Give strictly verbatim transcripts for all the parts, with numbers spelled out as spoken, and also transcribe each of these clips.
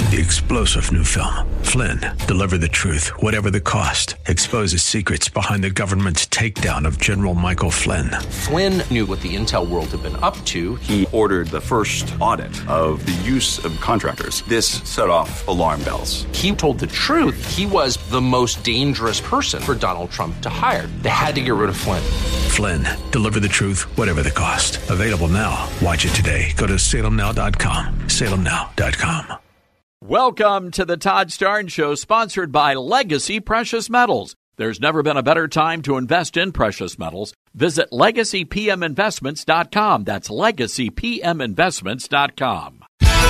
the explosive new film, Flynn, Deliver the Truth, Whatever the Cost, exposes secrets behind the government's takedown of General Michael Flynn. Flynn knew what the intel world had been up to. He ordered the first audit of the use of contractors. This set off alarm bells. He told the truth. He was the most dangerous person for Donald Trump to hire. They had to get rid of Flynn. Flynn, Deliver the Truth, Whatever the Cost. Available now. Watch it today. Go to salem now dot com. salem now dot com. Welcome to the Todd Starnes Show, sponsored by Legacy Precious Metals. There's never been a better time to invest in precious metals. Visit legacy p m investments dot com. That's legacy p m investments dot com.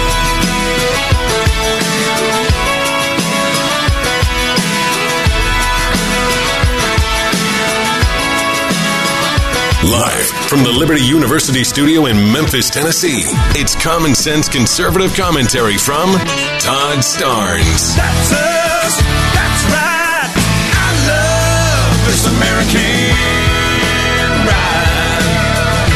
Live from the Liberty University studio in Memphis, Tennessee, it's common sense conservative commentary from Todd Starnes. That's us. That's right. I love this American ride.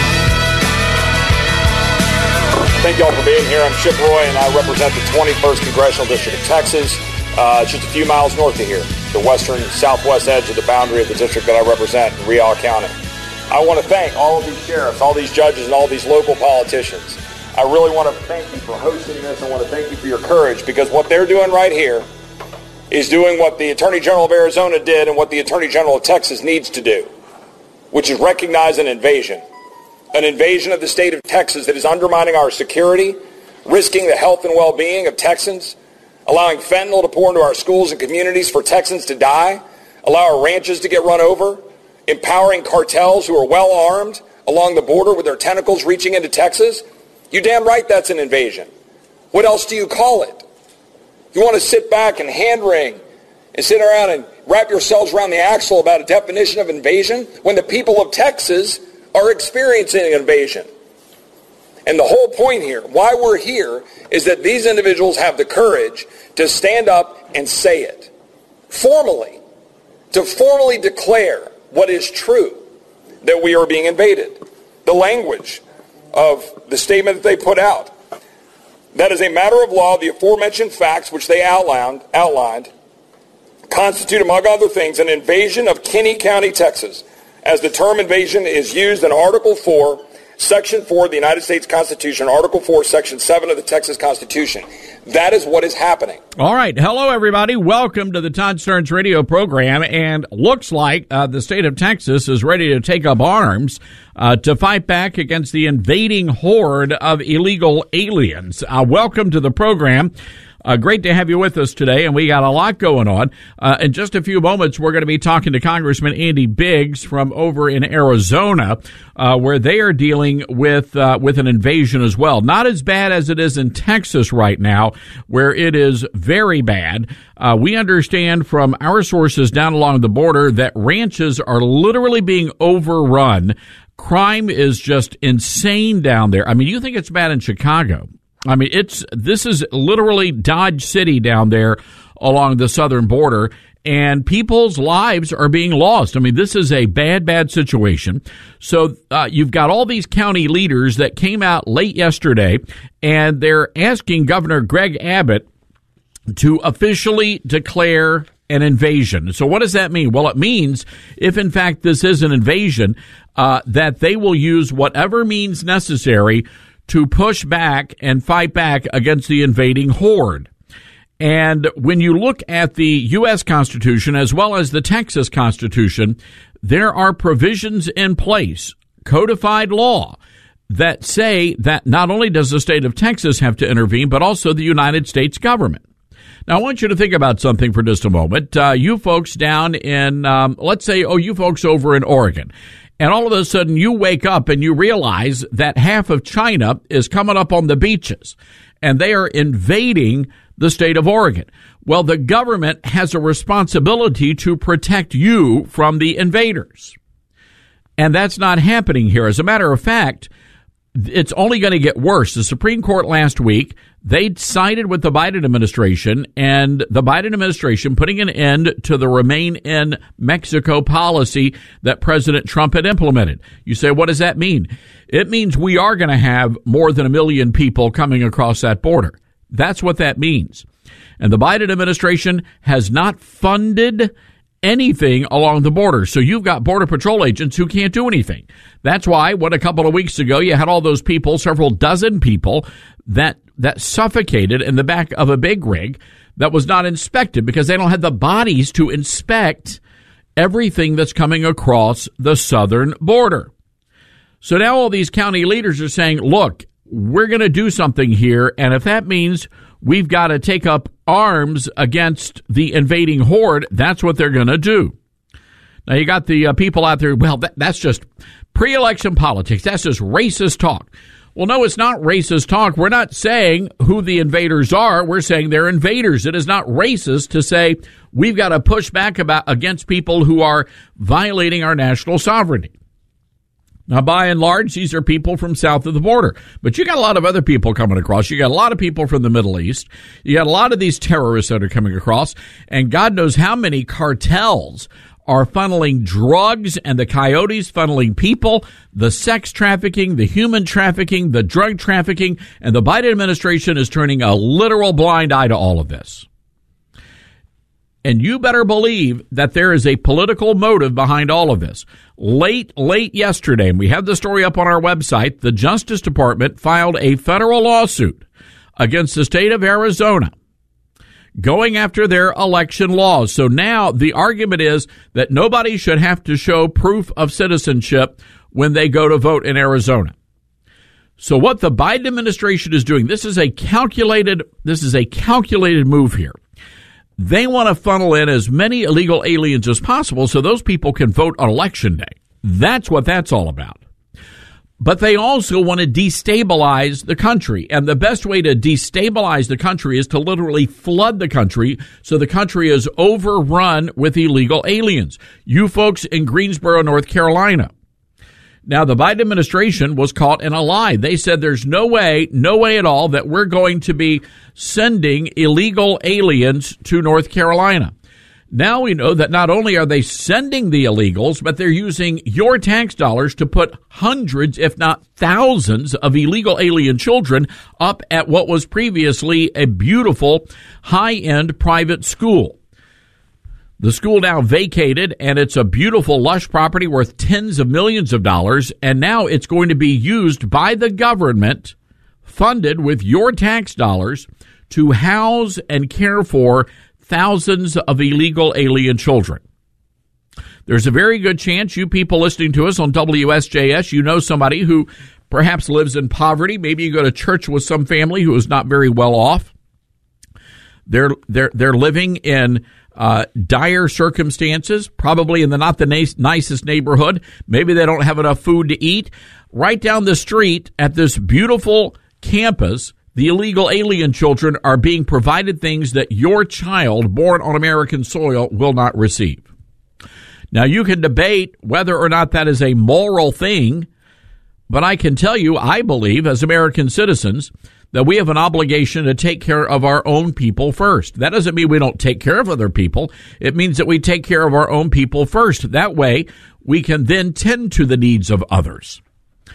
Thank you all for being here. I'm Chip Roy, and I represent the twenty-first Congressional District of Texas. Uh, it's just a few miles north of here, the western southwest edge of the boundary of the district that I represent in Rial County. I want to thank all of these sheriffs, all these judges, and all these local politicians. I really want to thank you for hosting this. I want to thank you for your courage, because what they're doing right here is doing what the Attorney General of Arizona did and what the Attorney General of Texas needs to do, which is recognize an invasion. An invasion of the state of Texas that is undermining our security, risking the health and well-being of Texans, allowing fentanyl to pour into our schools and communities for Texans to die, allow our ranches to get run over, empowering cartels who are well-armed along the border with their tentacles reaching into Texas. You damn right that's an invasion. What else do you call it? You want to sit back and hand-wring and sit around and wrap yourselves around the axle about a definition of invasion when the people of Texas are experiencing an invasion? And the whole point here, why we're here, is that these individuals have the courage to stand up and say it formally, to formally declare what is true, that we are being invaded. The language of the statement that they put out, that as a matter of law, the aforementioned facts which they outlined, outlined constitute, among other things, an invasion of Kinney County, Texas, as the term invasion is used in Article four, Section four of the United States Constitution, Article four, Section seven of the Texas Constitution. That is what is happening. All right. Hello, everybody. Welcome to the Todd Starnes radio program. And looks like uh, the state of Texas is ready to take up arms uh, to fight back against the invading horde of illegal aliens. Uh, welcome to the program. Uh, great to have you with us today, and we got a lot going on. Uh, in just a few moments, we're going to be talking to Congressman Andy Biggs from over in Arizona, uh, where they are dealing with uh, with an invasion as well. Not as bad as it is in Texas right now, where it is very bad. Uh, we understand from our sources down along the border that ranches are literally being overrun. Crime is just insane down there. I mean, you think it's bad in Chicago. I mean, it's this is literally Dodge City down there along the southern border, and people's lives are being lost. I mean, this is a bad, bad situation. So uh, you've got all these county leaders that came out late yesterday, and they're asking Governor Greg Abbott to officially declare an invasion. So what does that mean? Well, it means if, in fact, this is an invasion, uh, that they will use whatever means necessary to push back and fight back against the invading horde. And when you look at the U S Constitution as well as the Texas Constitution, there are provisions in place, codified law, that say that not only does the state of Texas have to intervene, but also the United States government. Now, I want you to think about something for just a moment. Uh, you folks down in, um, let's say, oh, you folks over in Oregon. And all of a sudden you wake up and you realize that half of China is coming up on the beaches and they are invading the state of Oregon. Well, the government has a responsibility to protect you from the invaders. And that's not happening here. As a matter of fact, it's only going to get worse. The Supreme Court last week, they sided with the Biden administration, and the Biden administration putting an end to the Remain in Mexico policy that President Trump had implemented. You say, what does that mean? It means we are going to have more than a million people coming across that border. That's what that means. And the Biden administration has not funded anything along the border. So you've got Border Patrol agents who can't do anything. That's why, what, a couple of weeks ago, you had all those people, several dozen people, that that suffocated in the back of a big rig that was not inspected because they don't have the bodies to inspect everything that's coming across the southern border. So now all these county leaders are saying, look, we're going to do something here, and if that means we've got to take up arms against the invading horde, that's what they're going to do. Now, you got the uh, people out there, well, that, that's just pre-election politics. That's just racist talk. Well, no, it's not racist talk. We're not saying who the invaders are. We're saying they're invaders. It is not racist to say we've got to push back about against people who are violating our national sovereignty. Now, by and large, these are people from south of the border. But you got a lot of other people coming across. You got a lot of people from the Middle East. You got a lot of these terrorists that are coming across. And God knows how many cartels are funneling drugs, and the coyotes funneling people, the sex trafficking, the human trafficking, the drug trafficking, and the Biden administration is turning a literal blind eye to all of this. And you better believe that there is a political motive behind all of this. Late, late yesterday, and we have the story up on our website, the Justice Department filed a federal lawsuit against the state of Arizona, going after their election laws. So now the argument is that nobody should have to show proof of citizenship when they go to vote in Arizona. So what the Biden administration is doing, this is a calculated, this is a calculated move here. They want to funnel in as many illegal aliens as possible so those people can vote on election day. That's what that's all about. But they also want to destabilize the country. And the best way to destabilize the country is to literally flood the country so the country is overrun with illegal aliens. You folks in Greensboro, North Carolina. Now, the Biden administration was caught in a lie. They said there's no way, no way at all that we're going to be sending illegal aliens to North Carolina. Now we know that not only are they sending the illegals, but they're using your tax dollars to put hundreds, if not thousands, of illegal alien children up at what was previously a beautiful, high-end private school. The school now vacated, and it's a beautiful, lush property worth tens of millions of dollars, and now it's going to be used by the government, funded with your tax dollars, to house and care for thousands of illegal alien children. There's a very good chance you people listening to us on W S J S, you know somebody who perhaps lives in poverty. Maybe you go to church with some family who is not very well off. They're they're they're living in uh, dire circumstances, probably in the not the nice, nicest neighborhood. Maybe they don't have enough food to eat. Right down the street at this beautiful campus, the illegal alien children are being provided things that your child born on American soil will not receive. Now, you can debate whether or not that is a moral thing, but I can tell you, I believe, as American citizens, that we have an obligation to take care of our own people first. That doesn't mean we don't take care of other people. It means that we take care of our own people first. That way, we can then tend to the needs of others.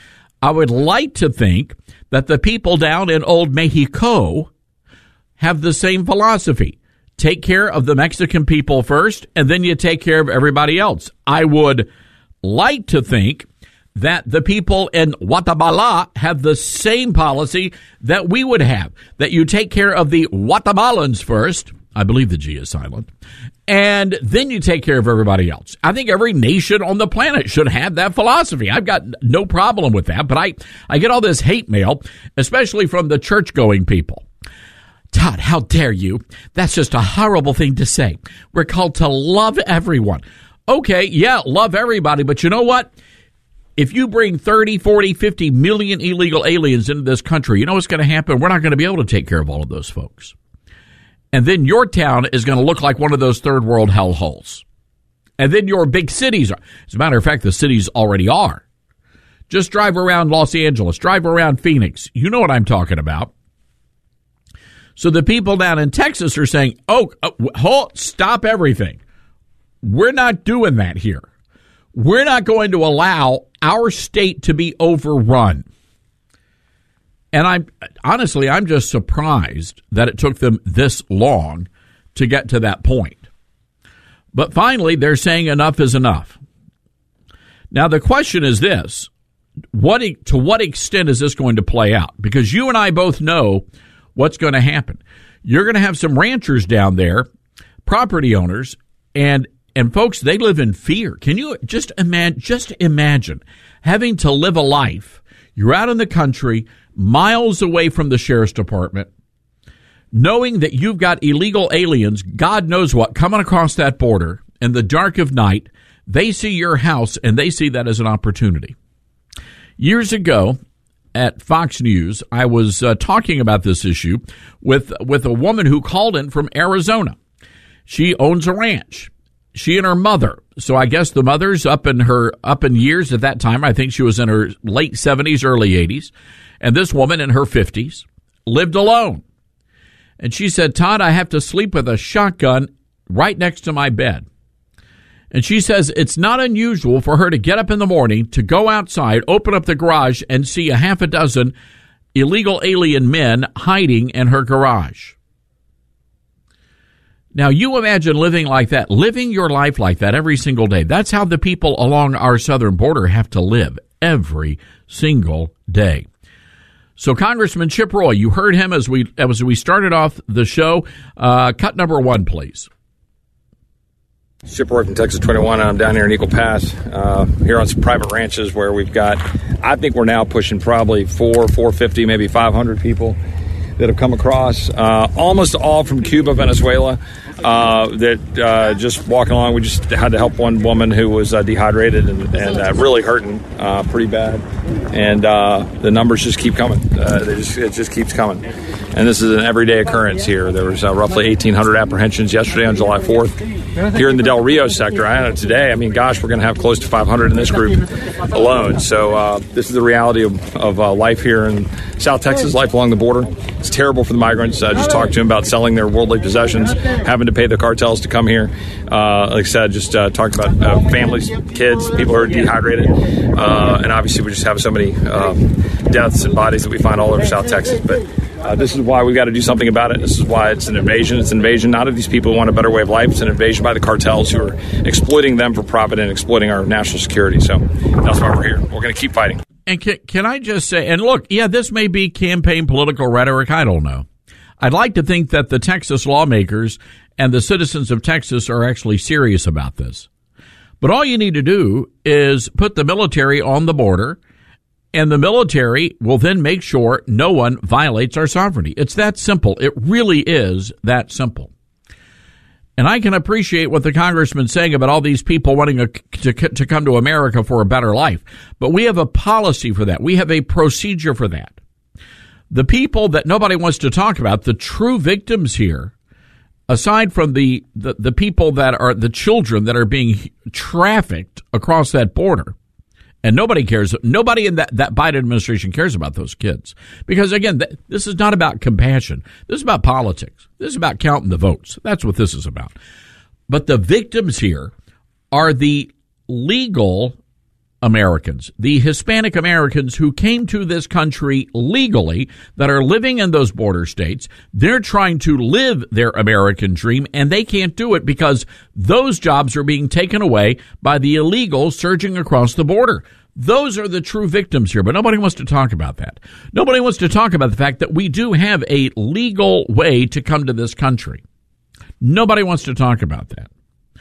I would like to think that the people down in old Mexico have the same philosophy. Take care of the Mexican people first, and then you take care of everybody else. I would like to think that the people in Guatemala have the same policy that we would have, that you take care of the Guatemalans first. I believe the G is silent. And then you take care of everybody else. I think every nation on the planet should have that philosophy. I've got no problem with that, but I, I get all this hate mail, especially from the church-going people. Todd, how dare you? That's just a horrible thing to say. We're called to love everyone. Okay, yeah, love everybody, but you know what? If you bring thirty, forty, fifty million illegal aliens into this country, you know what's going to happen? We're not going to be able to take care of all of those folks. And then your town is going to look like one of those third world hellholes. And then your big cities are. As a matter of fact, the cities already are. Just drive around Los Angeles, drive around Phoenix. You know what I'm talking about. So the people down in Texas are saying, oh, uh, hold, stop everything. We're not doing that here. We're not going to allow our state to be overrun. And I'm honestly, I'm just surprised that it took them this long to get to that point. But finally, they're saying enough is enough. Now, the question is this. What, to what extent is this going to play out? Because you and I both know what's going to happen. You're going to have some ranchers down there, property owners, and and folks, they live in fear. Can you just imagine, just imagine having to live a life? You're out in the country, miles away from the sheriff's department, knowing that you've got illegal aliens, God knows what, coming across that border in the dark of night. They see your house, and they see that as an opportunity. Years ago at Fox News, I was uh, talking about this issue with with a woman who called in from Arizona. She owns a ranch. She and her mother. So I guess the mother's up in her up in years at that time. I think she was in her late seventies, early eighties. And this woman in her fifties lived alone. And she said, Todd, I have to sleep with a shotgun right next to my bed. And she says it's not unusual for her to get up in the morning, to go outside, open up the garage, and see a half a dozen illegal alien men hiding in her garage. Now, you imagine living like that, living your life like that every single day. That's how the people along our southern border have to live every single day. So, Congressman Chip Roy, you heard him as we as we started off the show. Uh, cut number one, please. Chip Roy from Texas twenty-one, and I'm down here in Eagle Pass, uh, here on some private ranches where we've got, I think we're now pushing probably four, four fifty, maybe five hundred people that have come across, uh, almost all from Cuba, Venezuela, uh, that uh, just walking along. We just had to help one woman who was uh, dehydrated and, and uh, really hurting uh, pretty bad. And uh, the numbers just keep coming. Uh, they just, it just keeps coming. And this is an everyday occurrence here. There was uh, roughly eighteen hundred apprehensions yesterday on July fourth. Here in the Del Rio sector, I know today, I mean, gosh, we're going to have close to five hundred in this group alone. So uh, this is the reality of, of uh, life here in South Texas, life along the border. It's terrible for the migrants. I just talked to them about selling their worldly possessions, having to pay the cartels to come here. Uh, like I said, just uh, talked about uh, families, kids, people who are dehydrated. Uh, and obviously we just have so many um, deaths and bodies that we find all over South Texas. But Uh, this is why we've got to do something about it. This is why it's an invasion. It's an invasion not of these people who want a better way of life. It's an invasion by the cartels who are exploiting them for profit and exploiting our national security. So that's why we're here. We're going to keep fighting. And can, can I just say, and look, yeah, this may be campaign political rhetoric. I don't know. I'd like to think that the Texas lawmakers and the citizens of Texas are actually serious about this. But all you need to do is put the military on the border, and the military will then make sure no one violates our sovereignty. It's that simple. It really is that simple. And I can appreciate what the congressman's saying about all these people wanting a, to, to come to America for a better life. But we have a policy for that. We have a procedure for that. The people that nobody wants to talk about, the true victims here, aside from the, the, the people that are the children that are being trafficked across that border, and nobody cares. Nobody in that, that Biden administration cares about those kids. Because, again, th- this is not about compassion. This is about politics. This is about counting the votes. That's what this is about. But the victims here are the legal Americans, the Hispanic Americans who came to this country legally, that are living in those border states. They're trying to live their American dream, and they can't do it because those jobs are being taken away by the illegals surging across the border. Those are the true victims here, but nobody wants to talk about that. Nobody wants to talk about the fact that we do have a legal way to come to this country. Nobody wants to talk about that.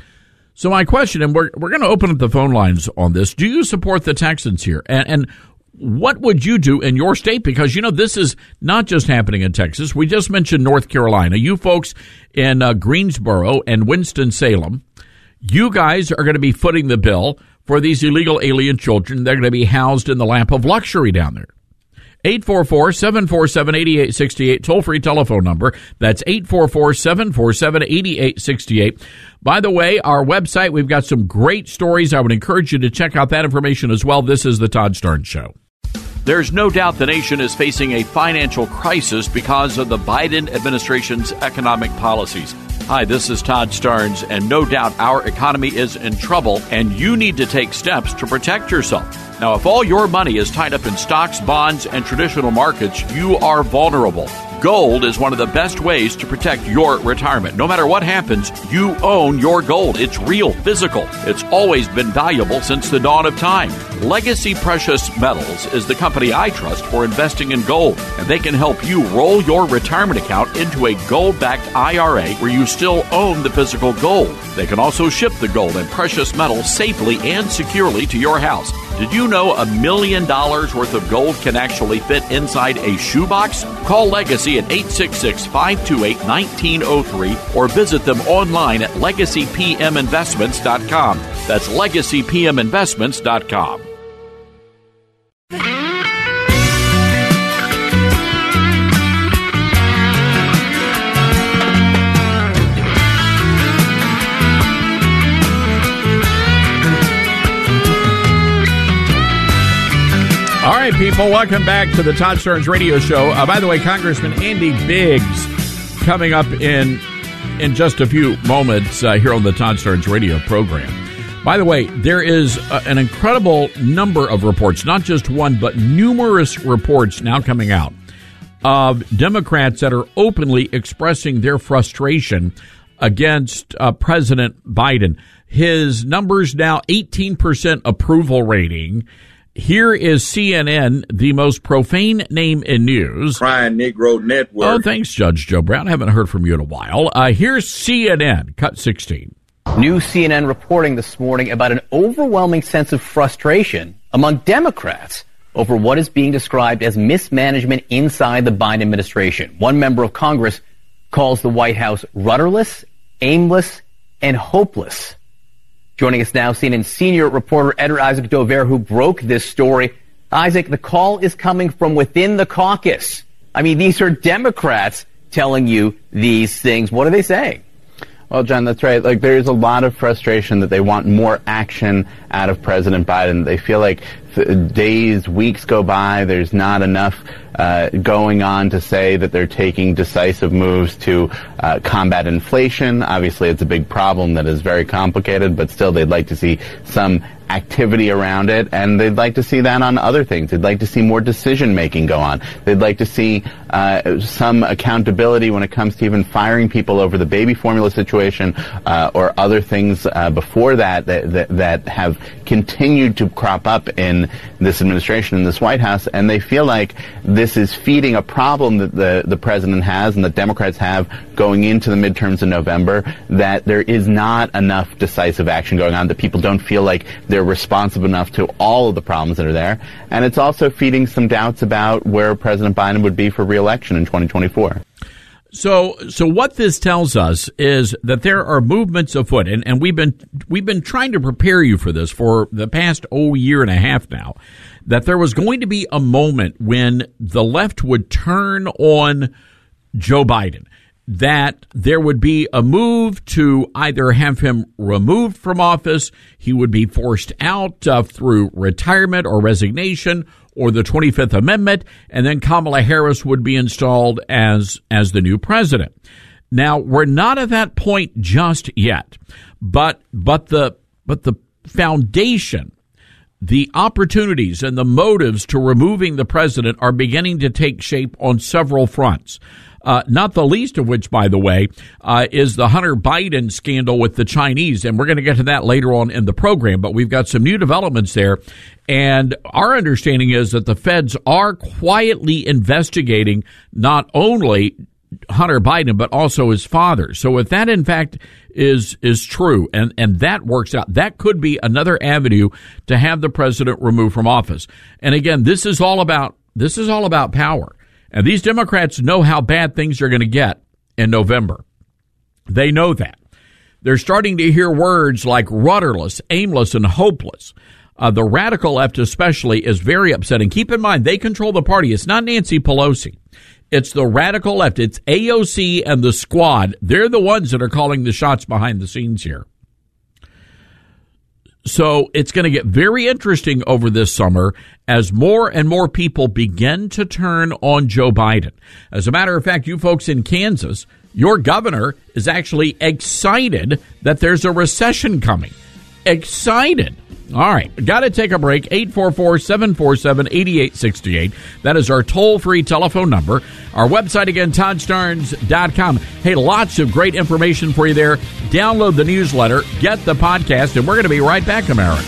So my question, and we're we're going to open up the phone lines on this. Do you support the Texans here? And, and what would you do in your state? Because, you know, this is not just happening in Texas. We just mentioned North Carolina. You folks in uh, Greensboro and Winston-Salem, you guys are going to be footing the bill for these illegal alien children. They're going to be housed in the lap of luxury down there. eight four four, seven four seven, eight eight six eight, toll-free telephone number. That's eight four four, seven four seven, eight eight six eight. By the way, our website, we've got some great stories. I would encourage you to check out that information as well. This is the Todd Starnes Show. There's no doubt the nation is facing a financial crisis because of the Biden administration's economic policies. Hi, this is Todd Starnes, and no doubt our economy is in trouble, and you need to take steps to protect yourself. Now, if all your money is tied up in stocks, bonds, and traditional markets, you are vulnerable. Gold is one of the best ways to protect your retirement. No matter what happens, you own your gold. It's real, physical. It's always been valuable since the dawn of time. Legacy Precious Metals is the company I trust for investing in gold, and they can help you roll your retirement account into a gold-backed I R A where you still own the physical gold. They can also ship the gold and precious metals safely and securely to your house. Did you know a million dollars worth of gold can actually fit inside a shoebox? Call Legacy at eight six six, five two eight, one nine zero three or visit them online at legacy p m investments dot com. That's legacy p m investments dot com. All right, people, welcome back to the Todd Starnes Radio Show. Uh, by the way, Congressman Andy Biggs coming up in in just a few moments uh, here on the Todd Starnes Radio program. By the way, there is uh, an incredible number of reports, not just one, but numerous reports now coming out of Democrats that are openly expressing their frustration against uh, President Biden. His numbers now eighteen percent approval rating. Here is C N N, the most profane name in news. Crying Negro Network. Oh, thanks, Judge Joe Brown. I haven't heard from you in a while. Uh, here's C N N, cut sixteen. New C N N reporting this morning about an overwhelming sense of frustration among Democrats over what is being described as mismanagement inside the Biden administration. One member of Congress calls the White House rudderless, aimless, and hopeless. Joining us now, C N N senior reporter Edward Isaac Dover, who broke this story. Isaac, the call is coming from within the caucus. I mean, these are Democrats telling you these things. What are they saying? Well, John, that's right. Like, there's a lot of frustration that they want more action out of President Biden. They feel like days, weeks go by, there's not enough uh, going on to say that they're taking decisive moves to uh, combat inflation. Obviously, it's a big problem that is very complicated, but still they'd like to see some activity around it, and they'd like to see that on other things. They'd like to see more decision-making go on. They'd like to see uh, some accountability when it comes to even firing people over the baby formula situation uh, or other things uh, before that that, that that have continued to crop up in this administration, in this White House, and they feel like this is feeding a problem that the, the president has and that Democrats have going into the midterms in November, that there is not enough decisive action going on, that people don't feel like they're responsive enough to all of the problems that are there. And it's also feeding some doubts about where President Biden would be for re-election in twenty twenty-four. So, so what this tells us is that there are movements afoot, and, and we've been we've been trying to prepare you for this for the past oh year and a half now, that there was going to be a moment when the left would turn on Joe Biden, that there would be a move to either have him removed from office, he would be forced out uh, through retirement or resignation, or the twenty-fifth Amendment, and then Kamala Harris would be installed as as the new president. Now, we're not at that point just yet, but but the but the foundation, the opportunities and the motives to removing the president are beginning to take shape on several fronts. Uh, not the least of which, by the way, uh, is the Hunter Biden scandal with the Chinese. And we're going to get to that later on in the program. But we've got some new developments there. And our understanding is that the feds are quietly investigating not only Hunter Biden, but also his father. So if that, in fact, is is true and, and that works out, that could be another avenue to have the president removed from office. And again, this is all about this is all about power. And these Democrats know how bad things are going to get in November. They know that. They're starting to hear words like rudderless, aimless, and hopeless. Uh, the radical left especially is very upsetting. Keep in mind, they control the party. It's not Nancy Pelosi. It's the radical left. It's A O C and the squad. They're the ones that are calling the shots behind the scenes here. So it's going to get very interesting over this summer as more and more people begin to turn on Joe Biden. As a matter of fact, you folks in Kansas, Your governor is actually excited that there's a recession coming. Excited. All right, got to take a break. eight four four, seven four seven, eight eight six eight. That is our toll-free telephone number. Our website, again, todd starnes dot com. Hey, lots of great information for you there. Download the newsletter, get the podcast, and we're going to be right back, America.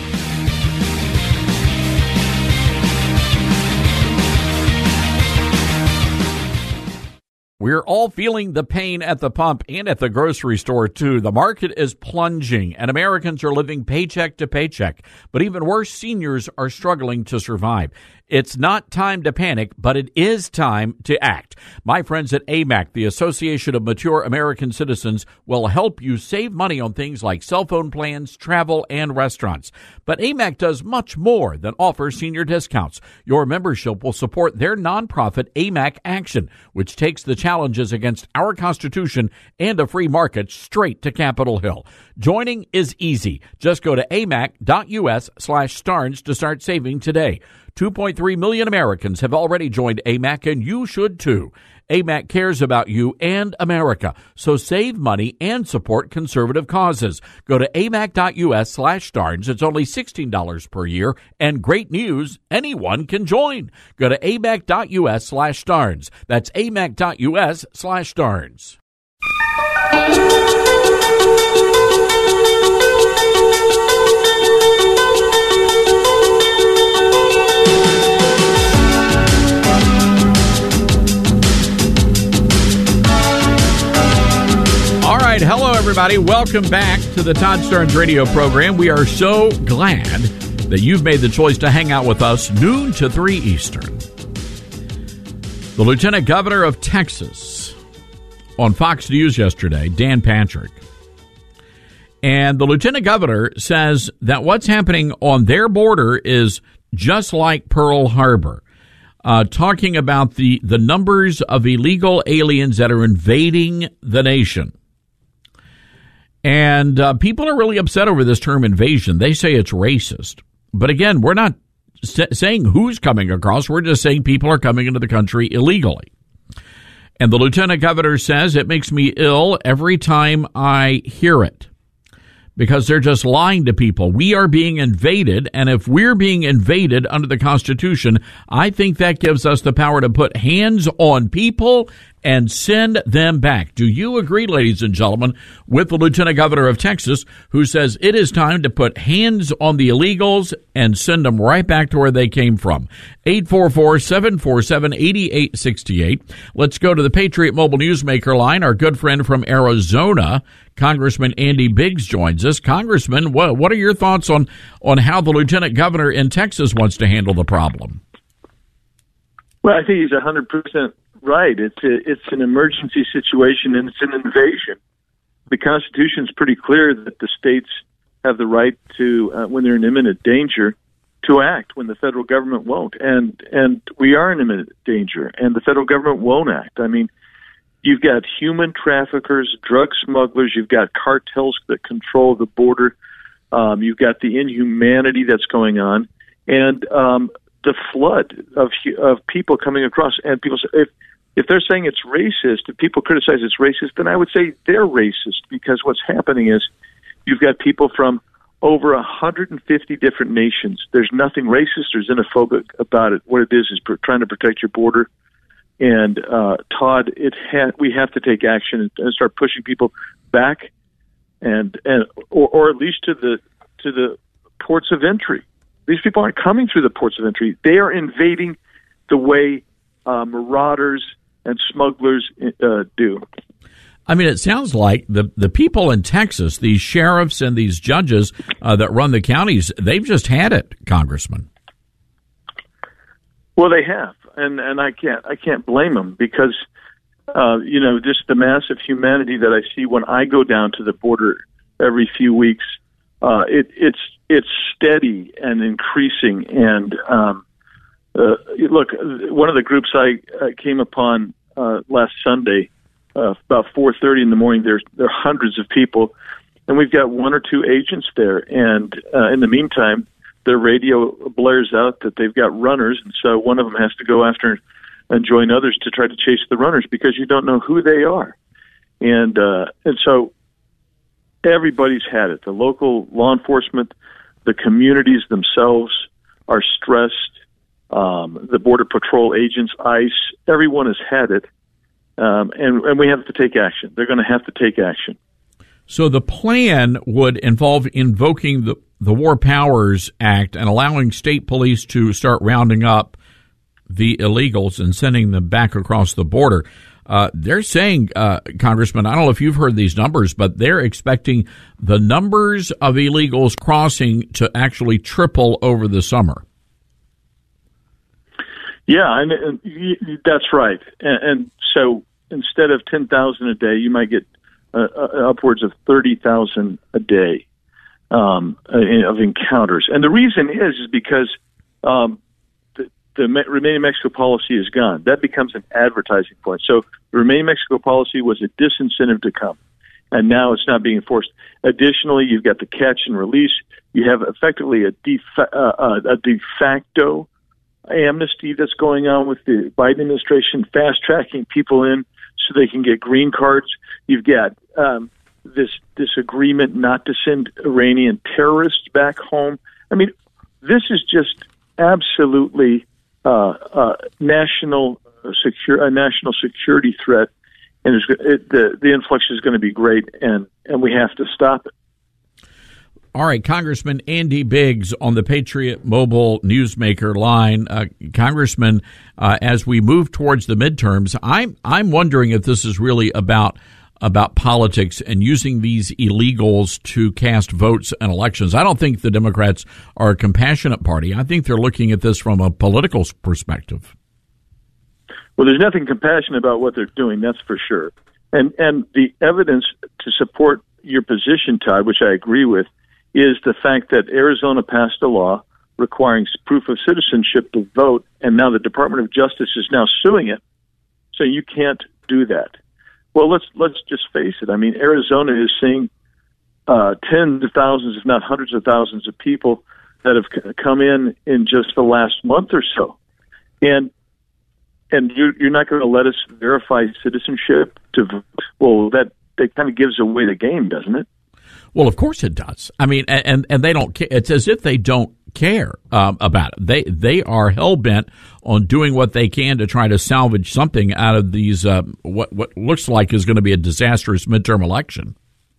We're all feeling the pain at the pump and at the grocery store, too. The market is plunging, and Americans are living paycheck to paycheck. But even worse, seniors are struggling to survive. It's not time to panic, but it is time to act. My friends at A M A C, the Association of Mature American Citizens, will help you save money on things like cell phone plans, travel, and restaurants. But A M A C does much more than offer senior discounts. Your membership will support their nonprofit A M A C Action, which takes the challenges against our Constitution and a free market straight to Capitol Hill. Joining is easy. Just go to amac.us slash Starnes to start saving today. two point three million Americans have already joined A M A C, and you should too. A M A C cares about you and America, so save money and support conservative causes. Go to amac.us slash Starnes. It's only sixteen dollars per year, and great news, anyone can join. Go to amac.us slash Starnes. That's amac.us slash Starnes. All right, hello everybody. Welcome back to the Todd Starnes radio program. We are so glad that you've made the choice to hang out with us noon to three Eastern. The Lieutenant Governor of Texas on Fox News yesterday, Dan Patrick. And the Lieutenant Governor says that what's happening on their border is just like Pearl Harbor. Uh, talking about the, the numbers of illegal aliens that are invading the nation. And uh, people are really upset over this term invasion. They say it's racist. But again, we're not sa- saying who's coming across. We're just saying people are coming into the country illegally. And the Lieutenant Governor says it makes me ill every time I hear it, because they're just lying to people. We are being invaded, and if we're being invaded under the Constitution, I think that gives us the power to put hands on people and send them back. Do you agree, ladies and gentlemen, with the Lieutenant Governor of Texas, who says it is time to put hands on the illegals and send them right back to where they came from? eight four four, seven four seven, eight eight six eight. Let's go to the Patriot Mobile Newsmaker line. Our good friend from Arizona, Congressman Andy Biggs, joins us. Congressman, what, what are your thoughts on, on how the Lieutenant Governor in Texas wants to handle the problem? Well, I think he's one hundred percent right. It's a, it's an emergency situation, and it's an invasion. The Constitution is pretty clear that the states have the right to, uh, when they're in imminent danger, to act when the federal government won't. And and we are in imminent danger, and the federal government won't act. I mean, you've got human traffickers, drug smugglers, you've got cartels that control the border, um, you've got the inhumanity that's going on, and um, the flood of of people coming across. And people say, if if they're saying it's racist, if people criticize it's racist, then I would say they're racist, because what's happening is you've got people from over one hundred fifty different nations. There's nothing racist or xenophobic about it. What it is is pr- trying to protect your border. And uh, Todd, it ha- we have to take action and, and start pushing people back, and and or, or at least to the to the ports of entry. These people aren't coming through the ports of entry. They are invading the way uh, marauders and smugglers uh, do. I mean, it sounds like the, the people in Texas, these sheriffs and these judges uh, that run the counties, they've just had it, Congressman. Well, they have, and and I can't I can't blame them, because uh, you know, just the massive humanity that I see when I go down to the border every few weeks. Uh, it, it's it's steady and increasing. And um, uh, look, one of the groups I uh, came upon uh, last Sunday, uh, about four thirty in the morning. There there are hundreds of people, and we've got one or two agents there. And uh, in the meantime, their radio blares out that they've got runners, and so one of them has to go after and join others to try to chase the runners, because you don't know who they are. And uh, and so everybody's had it. The local law enforcement, the communities themselves are stressed. Um, the Border Patrol agents, ICE, everyone has had it. Um, and, and we have to take action. They're going to have to take action. So the plan would involve invoking the, the War Powers Act and allowing state police to start rounding up the illegals and sending them back across the border. Uh, they're saying, uh, Congressman, I don't know if you've heard these numbers, but they're expecting the numbers of illegals crossing to actually triple over the summer. Yeah, and, and that's right. And, and so instead of ten thousand a day, you might get uh, upwards of thirty thousand a day um, of encounters. And the reason is, is because um, the, the Remain in Mexico policy is gone. That becomes an advertising point. So the Remain in Mexico policy was a disincentive to come, and now it's not being enforced. Additionally, you've got the catch and release. You have effectively a de, uh, a de facto amnesty that's going on with the Biden administration, fast-tracking people in so they can get green cards. You've got um, this this agreement not to send Iranian terrorists back home. I mean, this is just absolutely uh, uh, national secure a national security threat, and it's, it, the the influx is going to be great, and and we have to stop it. All right, Congressman Andy Biggs on the Patriot Mobile Newsmaker line. Uh, Congressman, uh, as we move towards the midterms, I'm I'm wondering if this is really about about politics and using these illegals to cast votes in elections. I don't think the Democrats are a compassionate party. I think they're looking at this from a political perspective. Well, there's nothing compassionate about what they're doing, that's for sure. And and the evidence to support your position, Todd, which I agree with, is the fact that Arizona passed a law requiring proof of citizenship to vote, and now the Department of Justice is now suing it, so you can't do that. Well, let's let's just face it. I mean, Arizona is seeing uh, tens of thousands, if not hundreds of thousands of people that have c- come in in just the last month or so, and and you're, you're not going to let us verify citizenship to vote. Well, that, that kind of gives away the game, doesn't it? Well, of course it does. I mean, and and they don't care. It's as if they don't care um, about it. They they are hell bent on doing what they can to try to salvage something out of these uh, what what looks like is going to be a disastrous midterm election.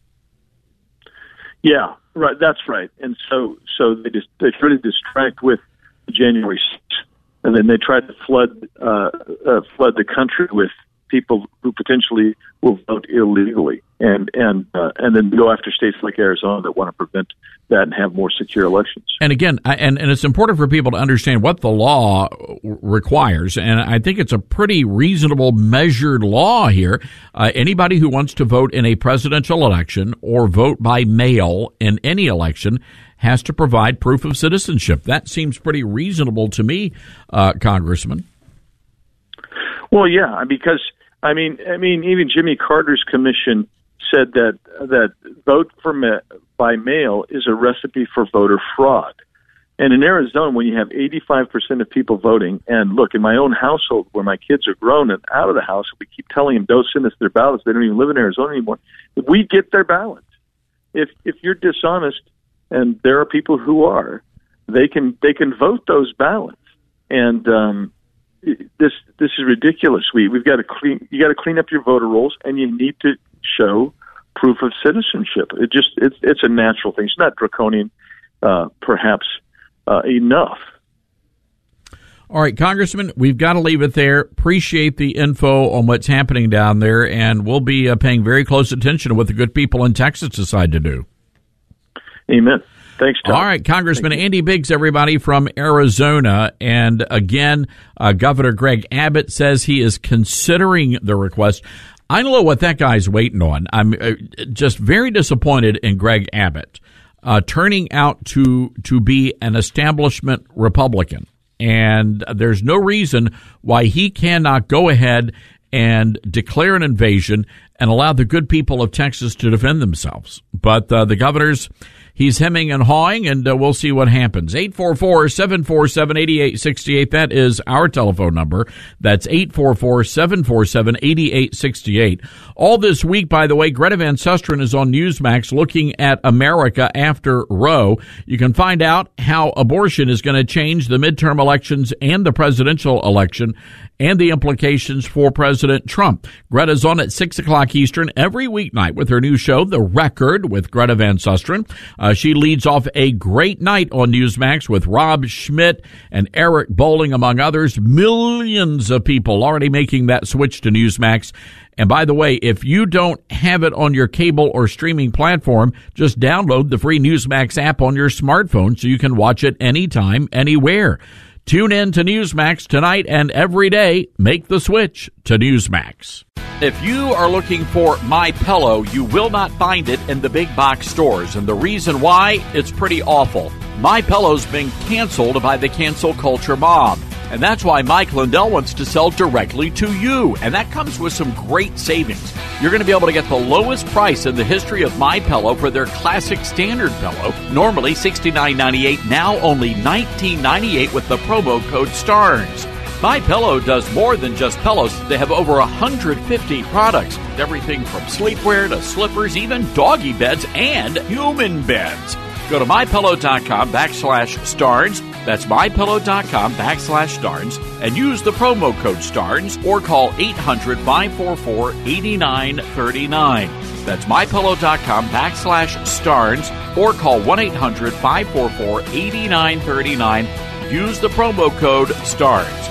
Yeah, right. That's right. And so so they just they try to distract with January sixth, and then they try to flood uh, uh, flood the country with people who potentially will vote illegally, and and uh, and then go after states like Arizona that want to prevent that and have more secure elections. And again, I, and and it's important for people to understand what the law requires, and I think it's a pretty reasonable, measured law here. Uh, anybody who wants to vote in a presidential election or vote by mail in any election has to provide proof of citizenship. That seems pretty reasonable to me, uh, Congressman. Well, yeah, because I mean, I mean, even Jimmy Carter's commission said that that vote for ma- by mail is a recipe for voter fraud. And in Arizona, when you have eighty-five percent of people voting, and look, in my own household where my kids are grown and out of the house, we keep telling them, don't send us their ballots. They don't even live in Arizona anymore. We get their ballots. If if you're dishonest, and there are people who are, they can they can vote those ballots. And um This this is ridiculous. We we've got to clean. You got to clean up your voter rolls, and you need to show proof of citizenship. It just it's it's a natural thing. It's not draconian, uh, perhaps uh, enough. All right, Congressman, we've got to leave it there. Appreciate the info on what's happening down there, and we'll be uh, paying very close attention to what the good people in Texas decide to do. Amen. Thanks, Tom. All right, Congressman Andy Biggs, everybody, from Arizona. And again, uh, Governor Greg Abbott says he is considering the request. I don't know what that guy's waiting on. I'm uh, just very disappointed in Greg Abbott uh, turning out to to be an establishment Republican. And there's no reason why he cannot go ahead and declare an invasion and allow the good people of Texas to defend themselves. But uh, the governor's, he's hemming and hawing, and uh, we'll see what happens. eight four four, seven four seven, eight eight six eight. That is our telephone number. That's eight four four, seven four seven, eight eight six eight. All this week, by the way, Greta Van Susteren is on Newsmax looking at America after Roe. You can find out how abortion is going to change the midterm elections and the presidential election and the implications for President Trump. Greta's on at six o'clock Eastern every weeknight with her new show, The Record, with Greta Van Susteren. Uh, she leads off a great night on Newsmax with Rob Schmidt and Eric Bolling, among others. Millions of people already making that switch to Newsmax. And by the way, if you don't have it on your cable or streaming platform, just download the free Newsmax app on your smartphone so you can watch it anytime, anywhere. Tune in to Newsmax tonight and every day. Make the switch to Newsmax. If you are looking for MyPillow, you will not find it in the big box stores. And the reason why? It's pretty awful. MyPillow's been canceled by the cancel culture mob. And that's why Mike Lindell wants to sell directly to you. And that comes with some great savings. You're going to be able to get the lowest price in the history of MyPillow for their classic standard pillow. Normally sixty-nine ninety-eight, now only nineteen ninety-eight with the promo code STARNS. MyPillow does more than just pillows. They have over one hundred fifty products. Everything from sleepwear to slippers, even doggy beds and human beds. Go to MyPillow.com backslash STARNS. That's MyPillow.com backslash STARNS and use the promo code STARNS or call eight hundred, five four four, eight nine three nine. That's MyPillow.com backslash STARNS or call one eight hundred, five four four, eight nine three nine. Use the promo code STARNS.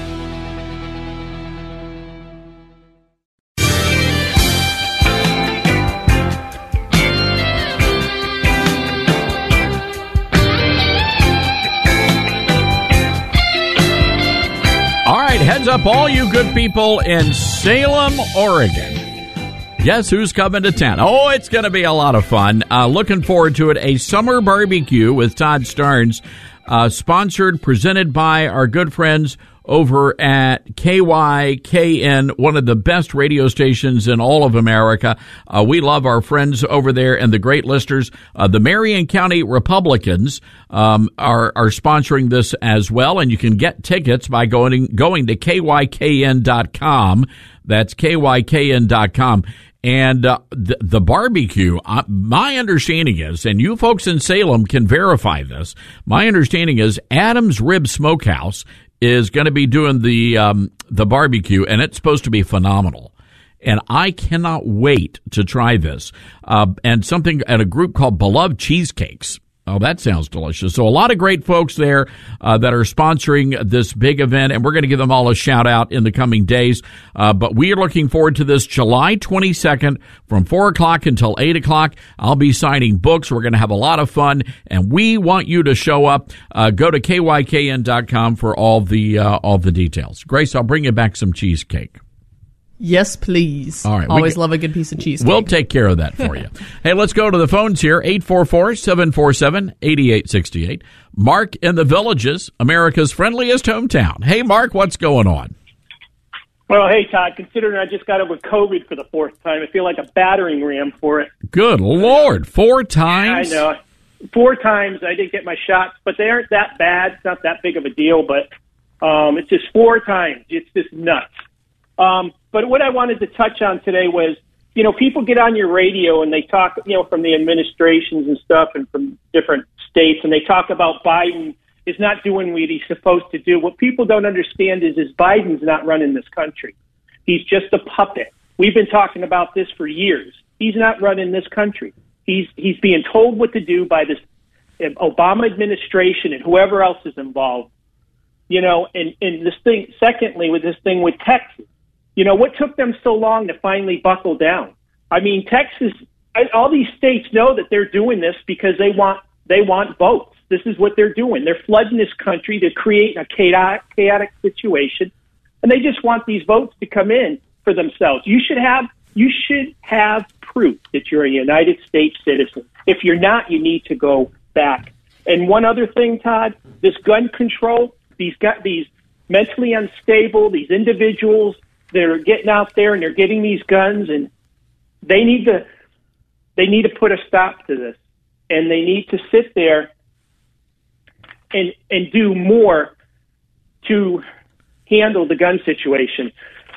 Heads up, all you good people in Salem, Oregon. Guess who's coming to town? Oh, it's going to be a lot of fun. Uh, looking forward to it. A summer barbecue with Todd Starnes, uh, sponsored, presented by our good friends over at K Y K N, one of the best radio stations in all of America. Uh, we love our friends over there and the great listeners. Uh, the Marion County Republicans um, are are sponsoring this as well, and you can get tickets by going going to K Y K N dot com. That's K Y K N dot com. And uh, the, the barbecue, uh, my understanding is, and you folks in Salem can verify this, my understanding is Adams Rib Smokehouse is going to be doing the um, the barbecue, and it's supposed to be phenomenal. And I cannot wait to try this. Uh, and something at a group called Beloved Cheesecakes. Oh, that sounds delicious. So a lot of great folks there uh, that are sponsoring this big event, and we're going to give them all a shout out in the coming days. Uh, but we are looking forward to this July twenty-second from four o'clock until eight o'clock. I'll be signing books. We're going to have a lot of fun, and we want you to show up. Uh, go to K Y K N dot com for all the uh, all the details. Grace, I'll bring you back some cheesecake. Yes, please. All right. Always we, love a good piece of cheesecake. We'll take care of that for you. Hey, let's go to the phones here. eight four four, seven four seven, eight eight six eight. Mark in the Villages, America's friendliest hometown. Hey, Mark, what's going on? Well, hey, Todd, considering I just got over COVID for the fourth time, I feel like a battering ram for it. Good Lord. Four times? I know. Four times I didn't get my shots, but they aren't that bad. It's not that big of a deal, but um, it's just four times. It's just nuts. Um, but what I wanted to touch on today was, you know, people get on your radio and they talk, you know, from the administrations and stuff and from different states, and they talk about Biden is not doing what he's supposed to do. What people don't understand is, is Biden's not running this country. He's just a puppet. We've been talking about this for years. He's not running this country. He's, he's being told what to do by this Obama administration and whoever else is involved. You know, and, and this thing, secondly, with this thing with Texas, you know, what took them so long to finally buckle down? I mean, Texas, all these states know that they're doing this because they want they want votes. This is what they're doing. They're flooding this country to create a chaotic, chaotic situation, and they just want these votes to come in for themselves. You should have you should have proof that you're a United States citizen. If you're not, you need to go back. And one other thing, Todd, this gun control, these got these mentally unstable, these individuals that are getting out there and they're getting these guns, and they need to they need to put a stop to this, and they need to sit there and and do more to handle the gun situation.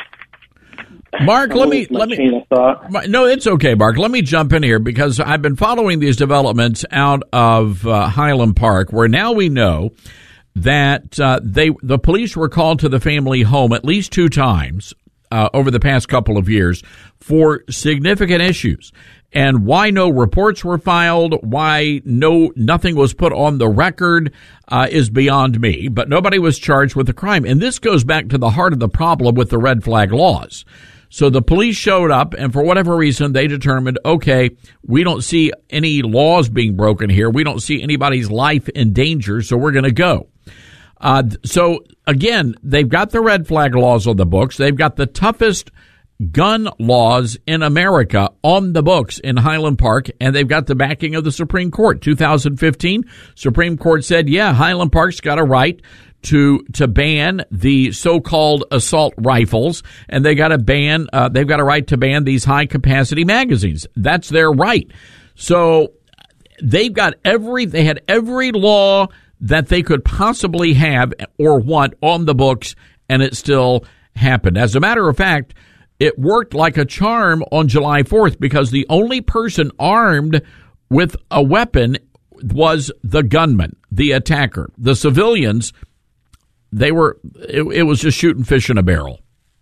Mark, let me let me. No, it's okay, Mark. Let me jump in here because I've been following these developments out of uh, Highland Park, where now we know that uh, they the police were called to the family home at least two times uh, over the past couple of years for significant issues. And why no reports were filed, why no nothing was put on the record uh, is beyond me. But nobody was charged with the crime. And this goes back to the heart of the problem with the red flag laws. So the police showed up, and for whatever reason, they determined, okay, we don't see any laws being broken here. We don't see anybody's life in danger, so we're going to go. Uh, so, again, they've got the red flag laws on the books. They've got the toughest gun laws in America on the books in Highland Park, and they've got the backing of the Supreme Court. two thousand fifteen, Supreme Court said, yeah, Highland Park's got a right to to ban the so-called assault rifles, and they got to ban uh, they've got a right to ban these high-capacity magazines. That's their right. So they've got every they had every law that they could possibly have or want on the books, and it still happened. As a matter of fact, it worked like a charm on July fourth because the only person armed with a weapon was the gunman, the attacker. The civilians, they were, it, it was just shooting fish in a barrel.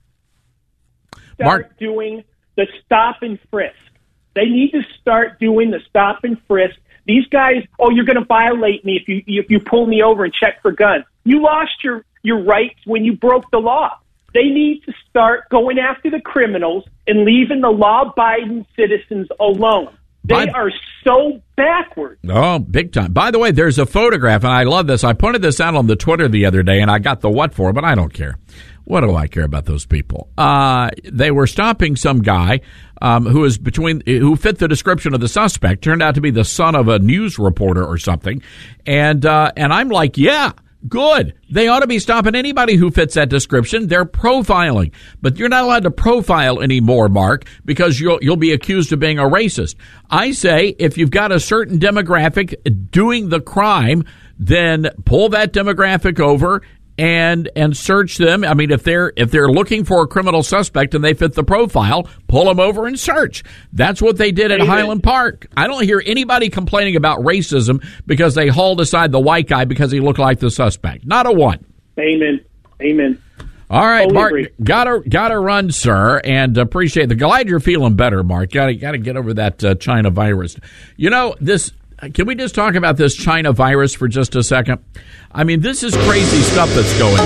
Start Mark? doing the stop and frisk. They need to start doing the stop and frisk. These guys, oh, you're going to violate me if you if you pull me over and check for guns. You lost your, your rights when you broke the law. They need to start going after the criminals and leaving the law-abiding citizens alone. They By, are so backward. Oh, big time. By the way, there's a photograph, and I love this. I pointed this out on the Twitter the other day, and I got the what for, but I don't care. What do I care about those people? Uh, they were stopping some guy um, who is between who fit the description of the suspect. Turned out to be the son of a news reporter or something, and uh, and I'm like, yeah. Good. They ought to be stopping anybody who fits that description. They're profiling. But you're not allowed to profile anymore, Mark, because you'll you'll be accused of being a racist. I say if you've got a certain demographic doing the crime, then pull that demographic over and and search them. I mean, if they're if they're looking for a criminal suspect and they fit the profile, pull them over and search. That's what they did at Amen. Highland Park. I don't hear anybody complaining about racism because they hauled aside the white guy because he looked like the suspect. Not a one. Amen. Amen. All right, Totally Mark, agree. gotta gotta run, sir, and appreciate the glad you're feeling better, Mark. Gotta gotta get over that uh, China virus. You know this. Can we just talk about this China virus for just a second? I mean, this is crazy stuff that's going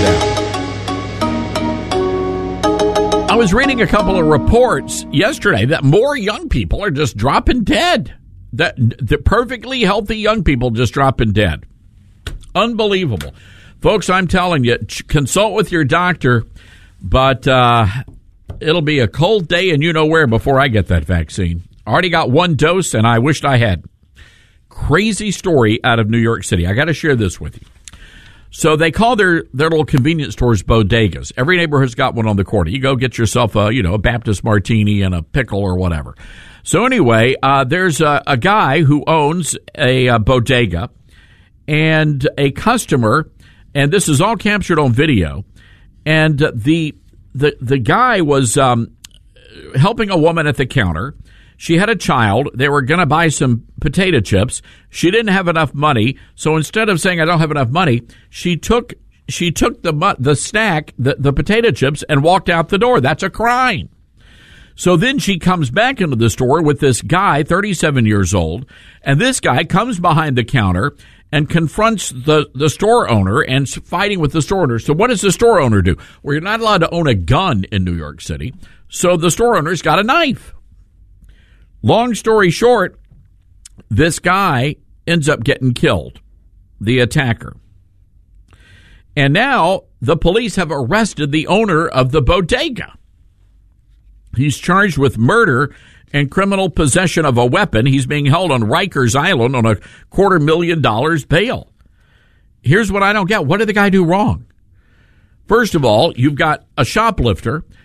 down. I was reading a couple of reports yesterday that more young people are just dropping dead. That the perfectly healthy young people just dropping dead. Unbelievable. Folks, I'm telling you, consult with your doctor, but uh, it'll be a cold day and you know where before I get that vaccine. I already got one dose, and I wished I had. Crazy story out of New York City. I got to share this with you. So they call their, their little convenience stores bodegas. Every neighborhood's got one on the corner. You go get yourself a, you know, a Baptist martini and a pickle or whatever. So anyway, uh, there's a, a guy who owns a, a bodega, and a customer, and this is all captured on video, and the the the guy was um, helping a woman at the counter. She had a child. They were going to buy some potato chips. She didn't have enough money, so instead of saying I don't have enough money, she took she took the the snack, the, the potato chips, and walked out the door. That's a crime. So then she comes back into the store with this guy, thirty-seven years old, and this guy comes behind the counter and confronts the, the store owner and fighting with the store owner. So what does the store owner do? Well, you're not allowed to own a gun in New York City, so the store owner's got a knife. Long story short, this guy ends up getting killed, the attacker. And now the police have arrested the owner of the bodega. He's charged with murder and criminal possession of a weapon. He's being held on Rikers Island on a quarter million dollars bail. Here's what I don't get. What did the guy do wrong? First of all, you've got a shoplifter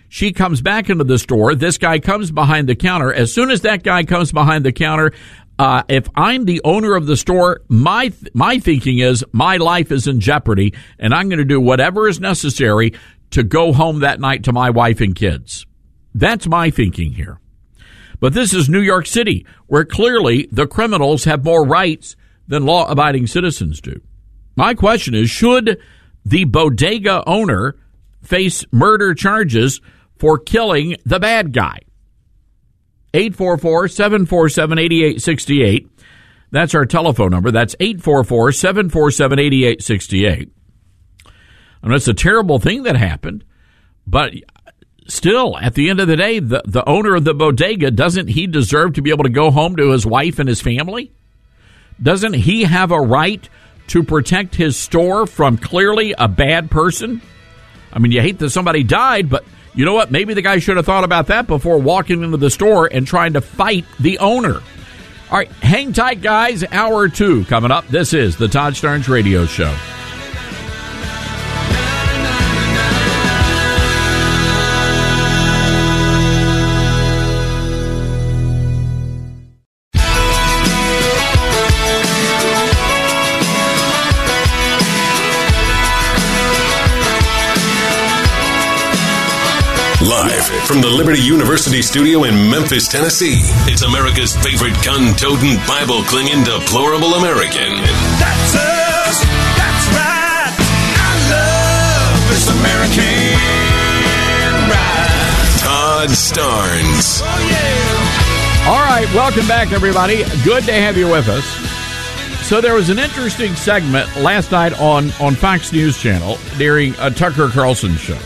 She comes back into the store. This guy comes behind the counter. As soon as that guy comes behind the counter, uh, if I'm the owner of the store, my my thinking is my life is in jeopardy, and I'm going to do whatever is necessary to go home that night to my wife and kids. That's my thinking here. But this is New York City, where clearly the criminals have more rights than law-abiding citizens do. My question is, should the bodega owner face murder charges for killing the bad guy? eight four four, seven four seven, eight eight six eight. That's our telephone number. That's eight four four, seven four seven, eight eight six eight. I mean, it's a terrible thing that happened, but still, at the end of the day, the, the owner of the bodega, doesn't he deserve to be able to go home to his wife and his family? Doesn't he have a right to protect his store from clearly a bad person? I mean, you hate that somebody died, but you know what? Maybe the guy should have thought about that before walking into the store and trying to fight the owner. All right, hang tight, guys. Hour two coming up. This is the Todd Starnes Radio Show. Live from the Liberty University studio in Memphis, Tennessee, it's America's favorite gun-toting, Bible-clinging, deplorable American. That's us. That's right. I love this American ride. Todd Starnes. Oh, yeah. All right, welcome back, everybody. Good to have you with us. So there was an interesting segment last night on, on Fox News Channel during a Tucker Carlson show.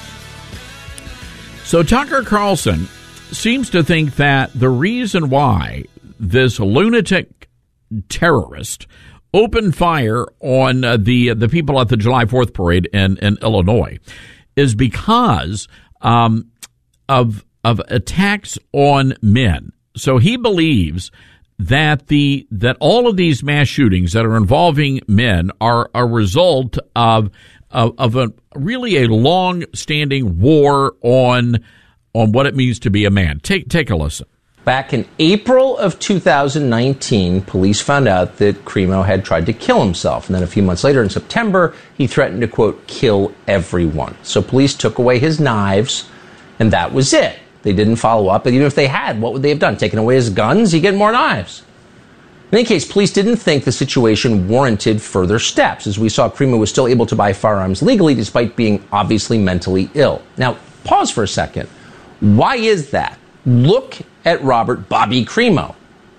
So Tucker Carlson seems to think that the reason why this lunatic terrorist opened fire on uh, the the people at the July fourth parade in, in Illinois is because um, of of attacks on men. So he believes that the that all of these mass shootings that are involving men are a result of of, of a really a long-standing war on on what it means to be a man. Take take a listen. Back in April of two thousand nineteen, police found out that Crimo had tried to kill himself. And then a few months later, in September, he threatened to, quote, kill everyone. So police took away his knives, and that was it. They didn't follow up. But even if they had, what would they have done? Taken away his guns? He'd get more knives. In any case, police didn't think the situation warranted further steps. As we saw, Crimo was still able to buy firearms legally despite being obviously mentally ill. Now, pause for a second. Why is that? Look at Robert Bobby Crimo.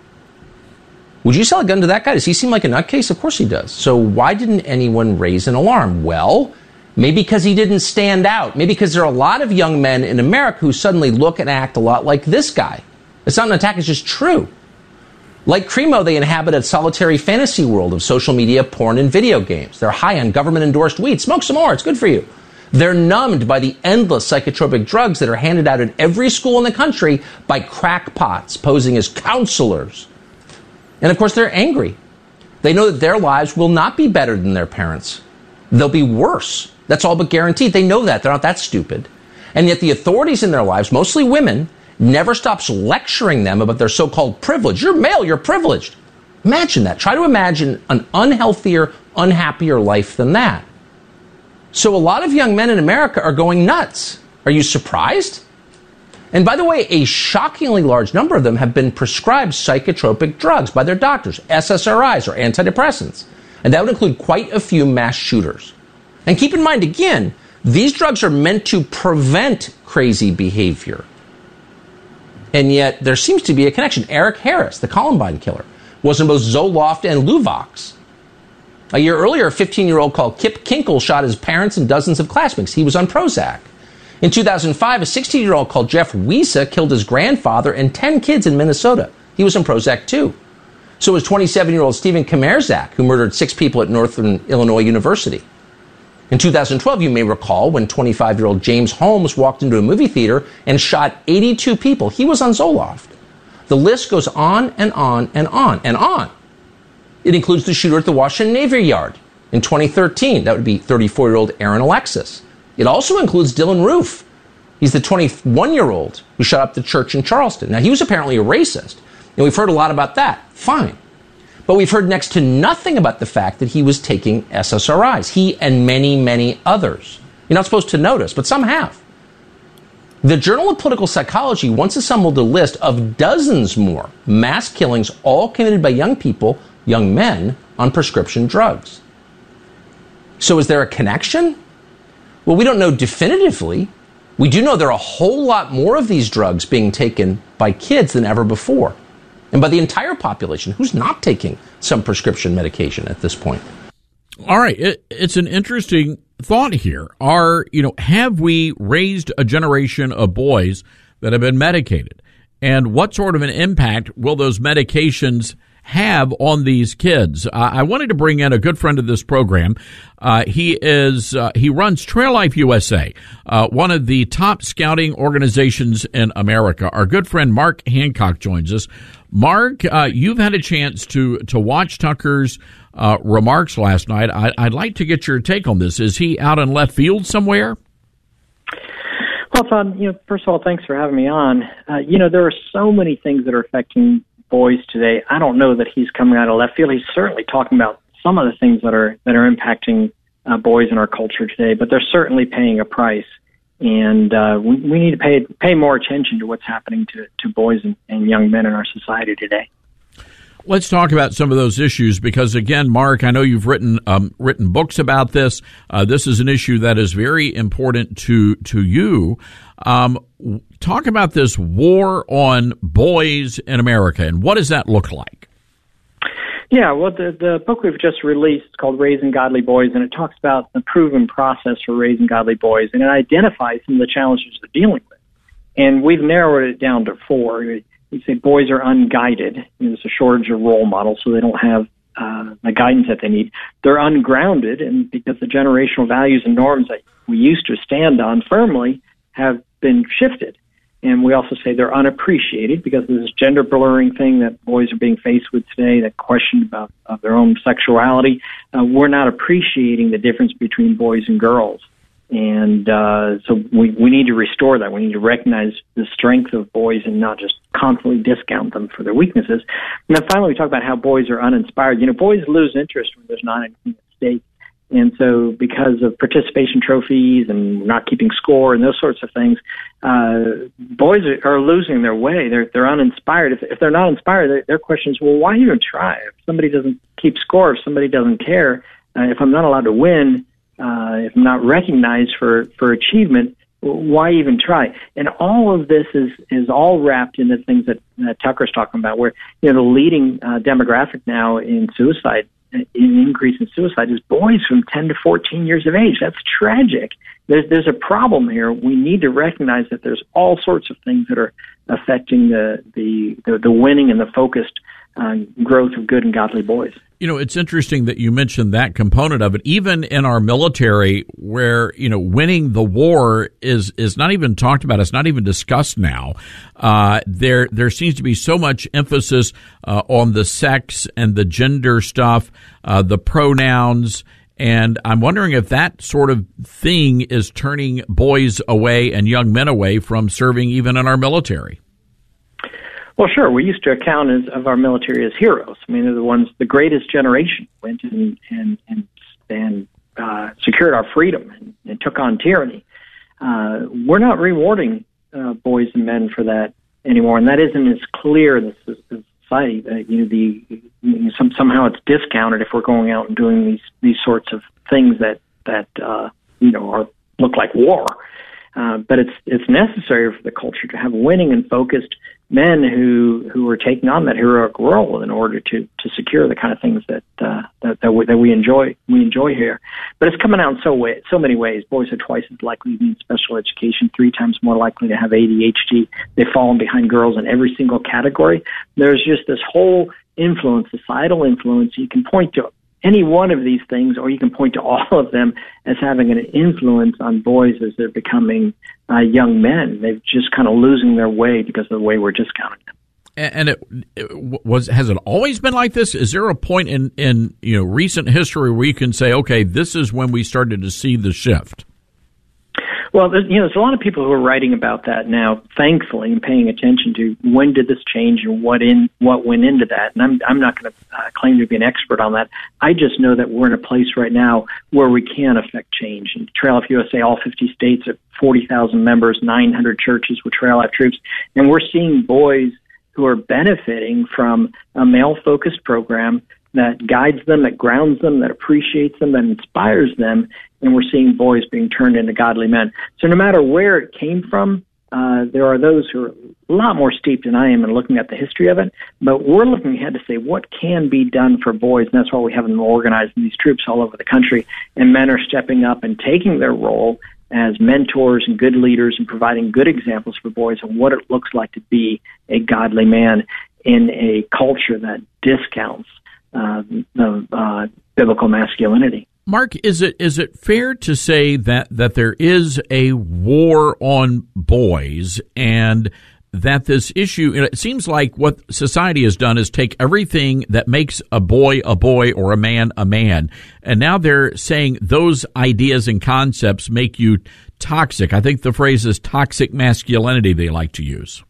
Would you sell a gun to that guy? Does he seem like a nutcase? Of course he does. So why didn't anyone raise an alarm? Well, maybe because he didn't stand out. Maybe because there are a lot of young men in America who suddenly look and act a lot like this guy. It's not an attack, it's just true. Like Crimo, they inhabit a solitary fantasy world of social media, porn, and video games. They're high on government-endorsed weed. Smoke some more. It's good for you. They're numbed by the endless psychotropic drugs that are handed out in every school in the country by crackpots posing as counselors. And, of course, they're angry. They know that their lives will not be better than their parents'. They'll be worse. That's all but guaranteed. They know that. They're not that stupid. And yet the authorities in their lives, mostly women, never stops lecturing them about their so-called privilege. You're male, you're privileged. Imagine that. Try to imagine an unhealthier, unhappier life than that. So a lot of young men in America are going nuts. Are you surprised? And by the way, a shockingly large number of them have been prescribed psychotropic drugs by their doctors, S S R Is or antidepressants. And that would include quite a few mass shooters. And keep in mind, again, these drugs are meant to prevent crazy behavior. And yet, there seems to be a connection. Eric Harris, the Columbine killer, was in both Zoloft and Luvox. A year earlier, a fifteen-year-old called Kip Kinkle shot his parents and dozens of classmates. He was on Prozac. In two thousand five, a sixteen-year-old called Jeff Wiesa killed his grandfather and ten kids in Minnesota. He was on Prozac, too. So was twenty-seven-year-old Stephen Kamerzak, who murdered six people at Northern Illinois University. In two thousand twelve, you may recall, when twenty-five-year-old James Holmes walked into a movie theater and shot eighty-two people. He was on Zoloft. The list goes on and on and on and on. It includes the shooter at the Washington Navy Yard in twenty thirteen. That would be thirty-four-year-old Aaron Alexis. It also includes Dylan Roof, He's the twenty-one-year-old who shot up the church in Charleston. Now, he was apparently a racist, and we've heard a lot about that. Fine. But we've heard next to nothing about the fact that he was taking S S R Is. He and many, many others. You're not supposed to notice, but some have. The Journal of Political Psychology once assembled a list of dozens more mass killings, all committed by young people, young men, on prescription drugs. So is there a connection? Well, we don't know definitively. We do know there are a whole lot more of these drugs being taken by kids than ever before. And by the entire population, who's not taking some prescription medication at this point. All right. It, it's an interesting thought here. Are, you know, have we raised a generation of boys that have been medicated? And what sort of an impact will those medications have on these kids? Uh, I wanted to bring in a good friend of this program. Uh, he is uh, he runs Trail Life U S A, uh, one of the top scouting organizations in America. Our good friend Mark Hancock joins us. Mark, uh, you've had a chance to to watch Tucker's uh, remarks last night. I, I'd like to get your take on this. Is he out in left field somewhere? Well, Todd, you know, first of all, thanks for having me on. Uh, you know, there are so many things that are affecting boys today. I don't know that he's coming out of left field. He's certainly talking about some of the things that are that are impacting uh, boys in our culture today, but they're certainly paying a price. And uh, we, we need to pay pay more attention to what's happening to, to boys and, and young men in our society today. Let's talk about some of those issues because, again, Mark, I know you've written um, written books about this. Uh, this is an issue that is very important to to you. Um, talk about this war on boys in America, and what does that look like? Yeah, well, the, the book we've just released is called Raising Godly Boys, and it talks about the proven process for raising godly boys, and it identifies some of the challenges they're dealing with. And we've narrowed it down to four. We say boys are unguided. You know, there's a shortage of role models, so they don't have uh, the guidance that they need. They're ungrounded, and because the generational values and norms that we used to stand on firmly have been shifted. And we also say they're unappreciated because of this gender blurring thing that boys are being faced with today, that question about uh, their own sexuality. Uh, we're not appreciating the difference between boys and girls. And uh, so we, we need to restore that. We need to recognize the strength of boys and not just constantly discount them for their weaknesses. And then finally, we talk about how boys are uninspired. You know, boys lose interest when there's not anything at stake. And so because of participation trophies and not keeping score and those sorts of things, uh, boys are, are losing their way. They're they're uninspired. If, if they're not inspired, their, their question is, well, why even try? If somebody doesn't keep score, if somebody doesn't care, uh, if I'm not allowed to win, uh, if I'm not recognized for, for achievement, why even try? And all of this is, is all wrapped into things that, that Tucker's talking about, where, you know, the leading uh, demographic now in suicide, in increase in suicide, is boys from ten to fourteen years of age. That's tragic. There's there's a problem here. We need to recognize that there's all sorts of things that are affecting the the the, the winning and the focused uh, growth of good and godly boys. You know, it's interesting that you mentioned that component of it. Even in our military, where, you know, winning the war is is not even talked about. It's not even discussed now. Uh, there there seems to be so much emphasis uh, on the sex and the gender stuff, uh, the pronouns. And I'm wondering if that sort of thing is turning boys away and young men away from serving even in our military. Well, sure. We used to account as, of our military as heroes. I mean, they're the ones, the greatest generation went and and and, and uh, secured our freedom and, and took on tyranny. Uh, we're not rewarding uh, boys and men for that anymore, and that isn't as clear in the society. Uh, you know, the you know, some, somehow it's discounted if we're going out and doing these these sorts of things that that uh, you know are look like war. Uh, but it's it's necessary for the culture to have winning and focused men who who are taking on that heroic role in order to, to secure the kind of things that uh, that that we, that we enjoy we enjoy here. But it's coming out in so way so many ways. Boys are twice as likely to need special education, three times more likely to have A D H D. They've fallen behind girls in every single category. There's just this whole influence, societal influence. You can point to any one of these things, or you can point to all of them as having an influence on boys as they're becoming uh, young men. They're just kind of losing their way because of the way we're discounting them. And it, it was has it always been like this? Is there a point in, in you know recent history where you can say, okay, this is when we started to see the shift? Well, there's, you know, there's a lot of people who are writing about that now, thankfully, and paying attention to when did this change and what in what went into that. And I'm I'm not going to uh, claim to be an expert on that. I just know that we're in a place right now where we can affect change. And Trail Life U S A, all fifty states, have forty thousand members, nine hundred churches with Trail Life troops, and we're seeing boys who are benefiting from a male-focused program that guides them, that grounds them, that appreciates them, that inspires them, and we're seeing boys being turned into godly men. So no matter where it came from, uh, there are those who are a lot more steeped than I am in looking at the history of it, but we're looking ahead to say what can be done for boys, and that's why we have them organized in these troops all over the country, and men are stepping up and taking their role as mentors and good leaders and providing good examples for boys of what it looks like to be a godly man in a culture that discounts uh, the uh, biblical masculinity. Mark, is it is it fair to say that, that there is a war on boys, and that this issue, you know, it seems like what society has done is take everything that makes a boy a boy or a man a man, and now they're saying those ideas and concepts make you toxic. I think the phrase is toxic masculinity they like to use.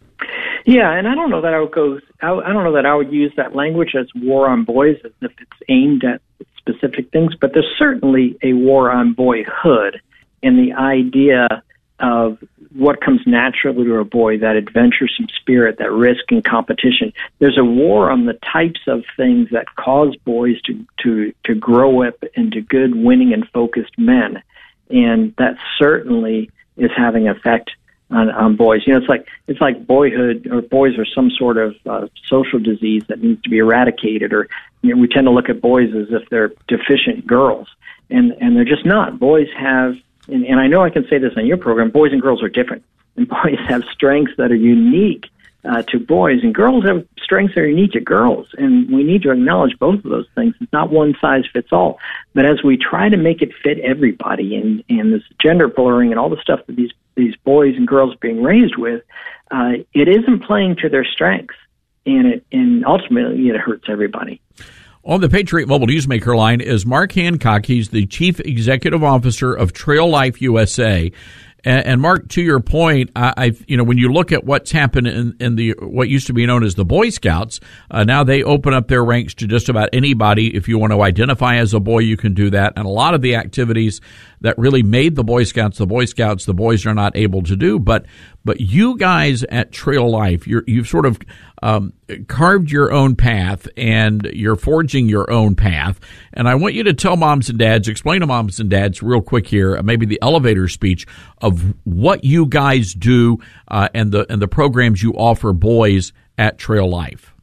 Yeah, and I don't know that I would go. I, I don't know that I would use that language as war on boys as if it's aimed at specific things. But there's certainly a war on boyhood, and the idea of what comes naturally to a boy, that adventuresome spirit, that risk and competition. There's a war on the types of things that cause boys to to to grow up into good, winning, and focused men, and that certainly is having an effect On, on boys. You know, it's like it's like boyhood or boys are some sort of uh, social disease that needs to be eradicated, or you know, we tend to look at boys as if they're deficient girls, and and they're just not. Boys have, and, and I know I can say this on your program, boys and girls are different, and boys have strengths that are unique uh, to boys, and girls have strengths that are unique to girls, and we need to acknowledge both of those things. It's not one size fits all, but as we try to make it fit everybody, and and this gender blurring and all the stuff that these these boys and girls being raised with, uh, it isn't playing to their strengths, and it and ultimately it hurts everybody. On the Patriot Mobile Newsmaker line is Mark Hancock. He's the Chief Executive Officer of Trail Life U S A. And, and Mark, to your point, I, I've, you know, when you look at what's happened in, in the what used to be known as the Boy Scouts, uh, now they open up their ranks to just about anybody. If you want to identify as a boy, you can do that. And a lot of the activities that really made the Boy Scouts the Boy Scouts, the boys are not able to do. But but you guys at Trail Life, you're, you've sort of um, carved your own path, and you're forging your own path. And I want you to tell moms and dads, explain to moms and dads real quick here, maybe the elevator speech of what you guys do uh, and the and the programs you offer boys at Trail Life.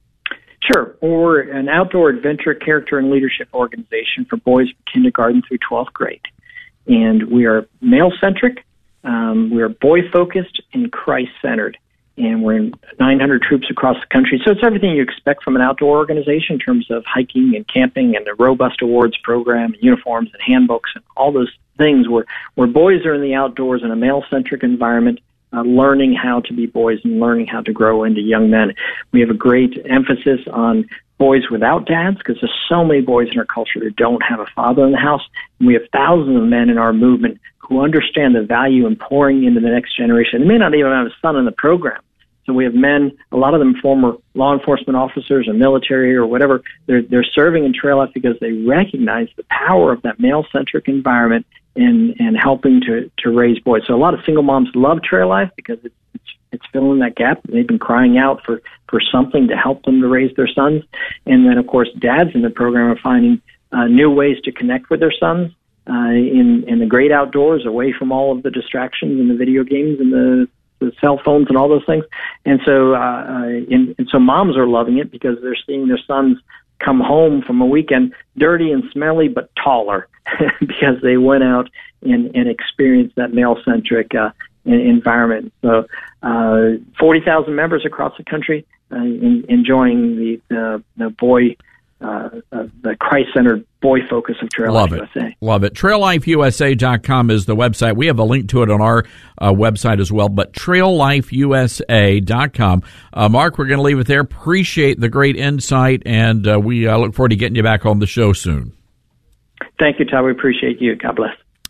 Sure. We're an outdoor adventure, character, and leadership organization for boys from kindergarten through twelfth grade. And we are male-centric, um, we are boy-focused, and Christ-centered. And we're in nine hundred troops across the country. So it's everything you expect from an outdoor organization in terms of hiking and camping and the robust awards program, and uniforms and handbooks and all those things where, where boys are in the outdoors in a male-centric environment, uh, learning how to be boys and learning how to grow into young men. We have a great emphasis on boys without dads, because there's so many boys in our culture that don't have a father in the house. And we have thousands of men in our movement who understand the value in pouring into the next generation. They may not even have a son in the program. So we have men, a lot of them former law enforcement officers or military or whatever. They're, they're serving in Trail Life because they recognize the power of that male-centric environment in, in helping to, to raise boys. So a lot of single moms love Trail Life because it's, it's, it's filling that gap. They've been crying out for, for something to help them to raise their sons. And then, of course, dads in the program are finding uh, new ways to connect with their sons uh, in, in the great outdoors, away from all of the distractions and the video games and the the cell phones and all those things. And so, uh, and, and so moms are loving it because they're seeing their sons come home from a weekend dirty and smelly, but taller because they went out and, and experienced that male-centric uh, environment. So, uh, forty thousand members across the country uh, in, enjoying the, the, the boy, uh, uh, the Christ-centered boy focus of Trail Love Life it. U S A. Love it. trail life u s a dot com is the website. We have a link to it on our uh, website as well, but trail life u s a dot com. Uh, Mark, we're going to leave it there. Appreciate the great insight, and uh, we uh, look forward to getting you back on the show soon. Thank you, Todd. We appreciate you. God bless.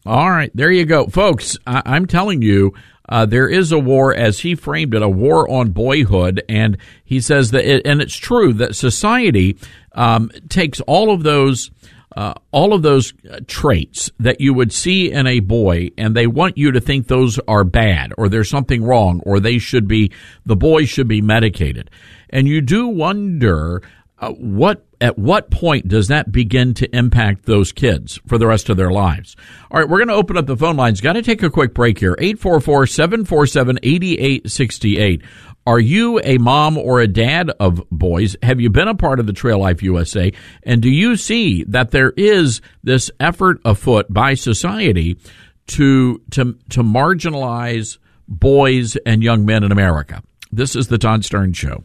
All right, there you go. Folks, I- I'm telling you, uh, there is a war, as he framed it, a war on boyhood. And he says that, it, and it's true, that society um, takes all of those uh, all of those traits that you would see in a boy, and they want you to think those are bad, or there's something wrong, or they should be, the boy should be medicated. And you do wonder uh, what at what point does that begin to impact those kids for the rest of their lives? All right, we're going to open up the phone lines. Got to take a quick break here. eight four four, seven four seven, eight eight six eight. Are you a mom or a dad of boys? Have you been a part of the Trail Life U S A? And do you see that there is this effort afoot by society to to to marginalize boys and young men in America? This is the Todd Stern Show.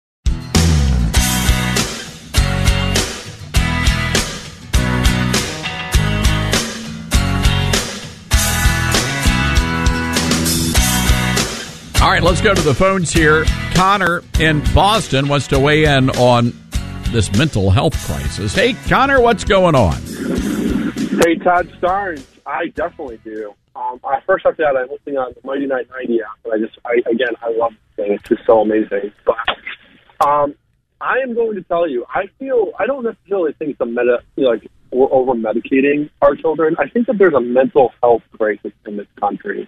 All right, let's go to the phones here. Connor in Boston wants to weigh in on this mental health crisis. Hey, Connor, what's going on? Hey, Todd Starnes. I definitely do. Um, I first have to add, I'm listening on the Mighty nine ninety app, and I just, I, again, I love this thing. It's just so amazing. But um, I am going to tell you, I feel, I don't necessarily think it's a meta, like, we're over-medicating our children. I think that there's a mental health crisis in this country.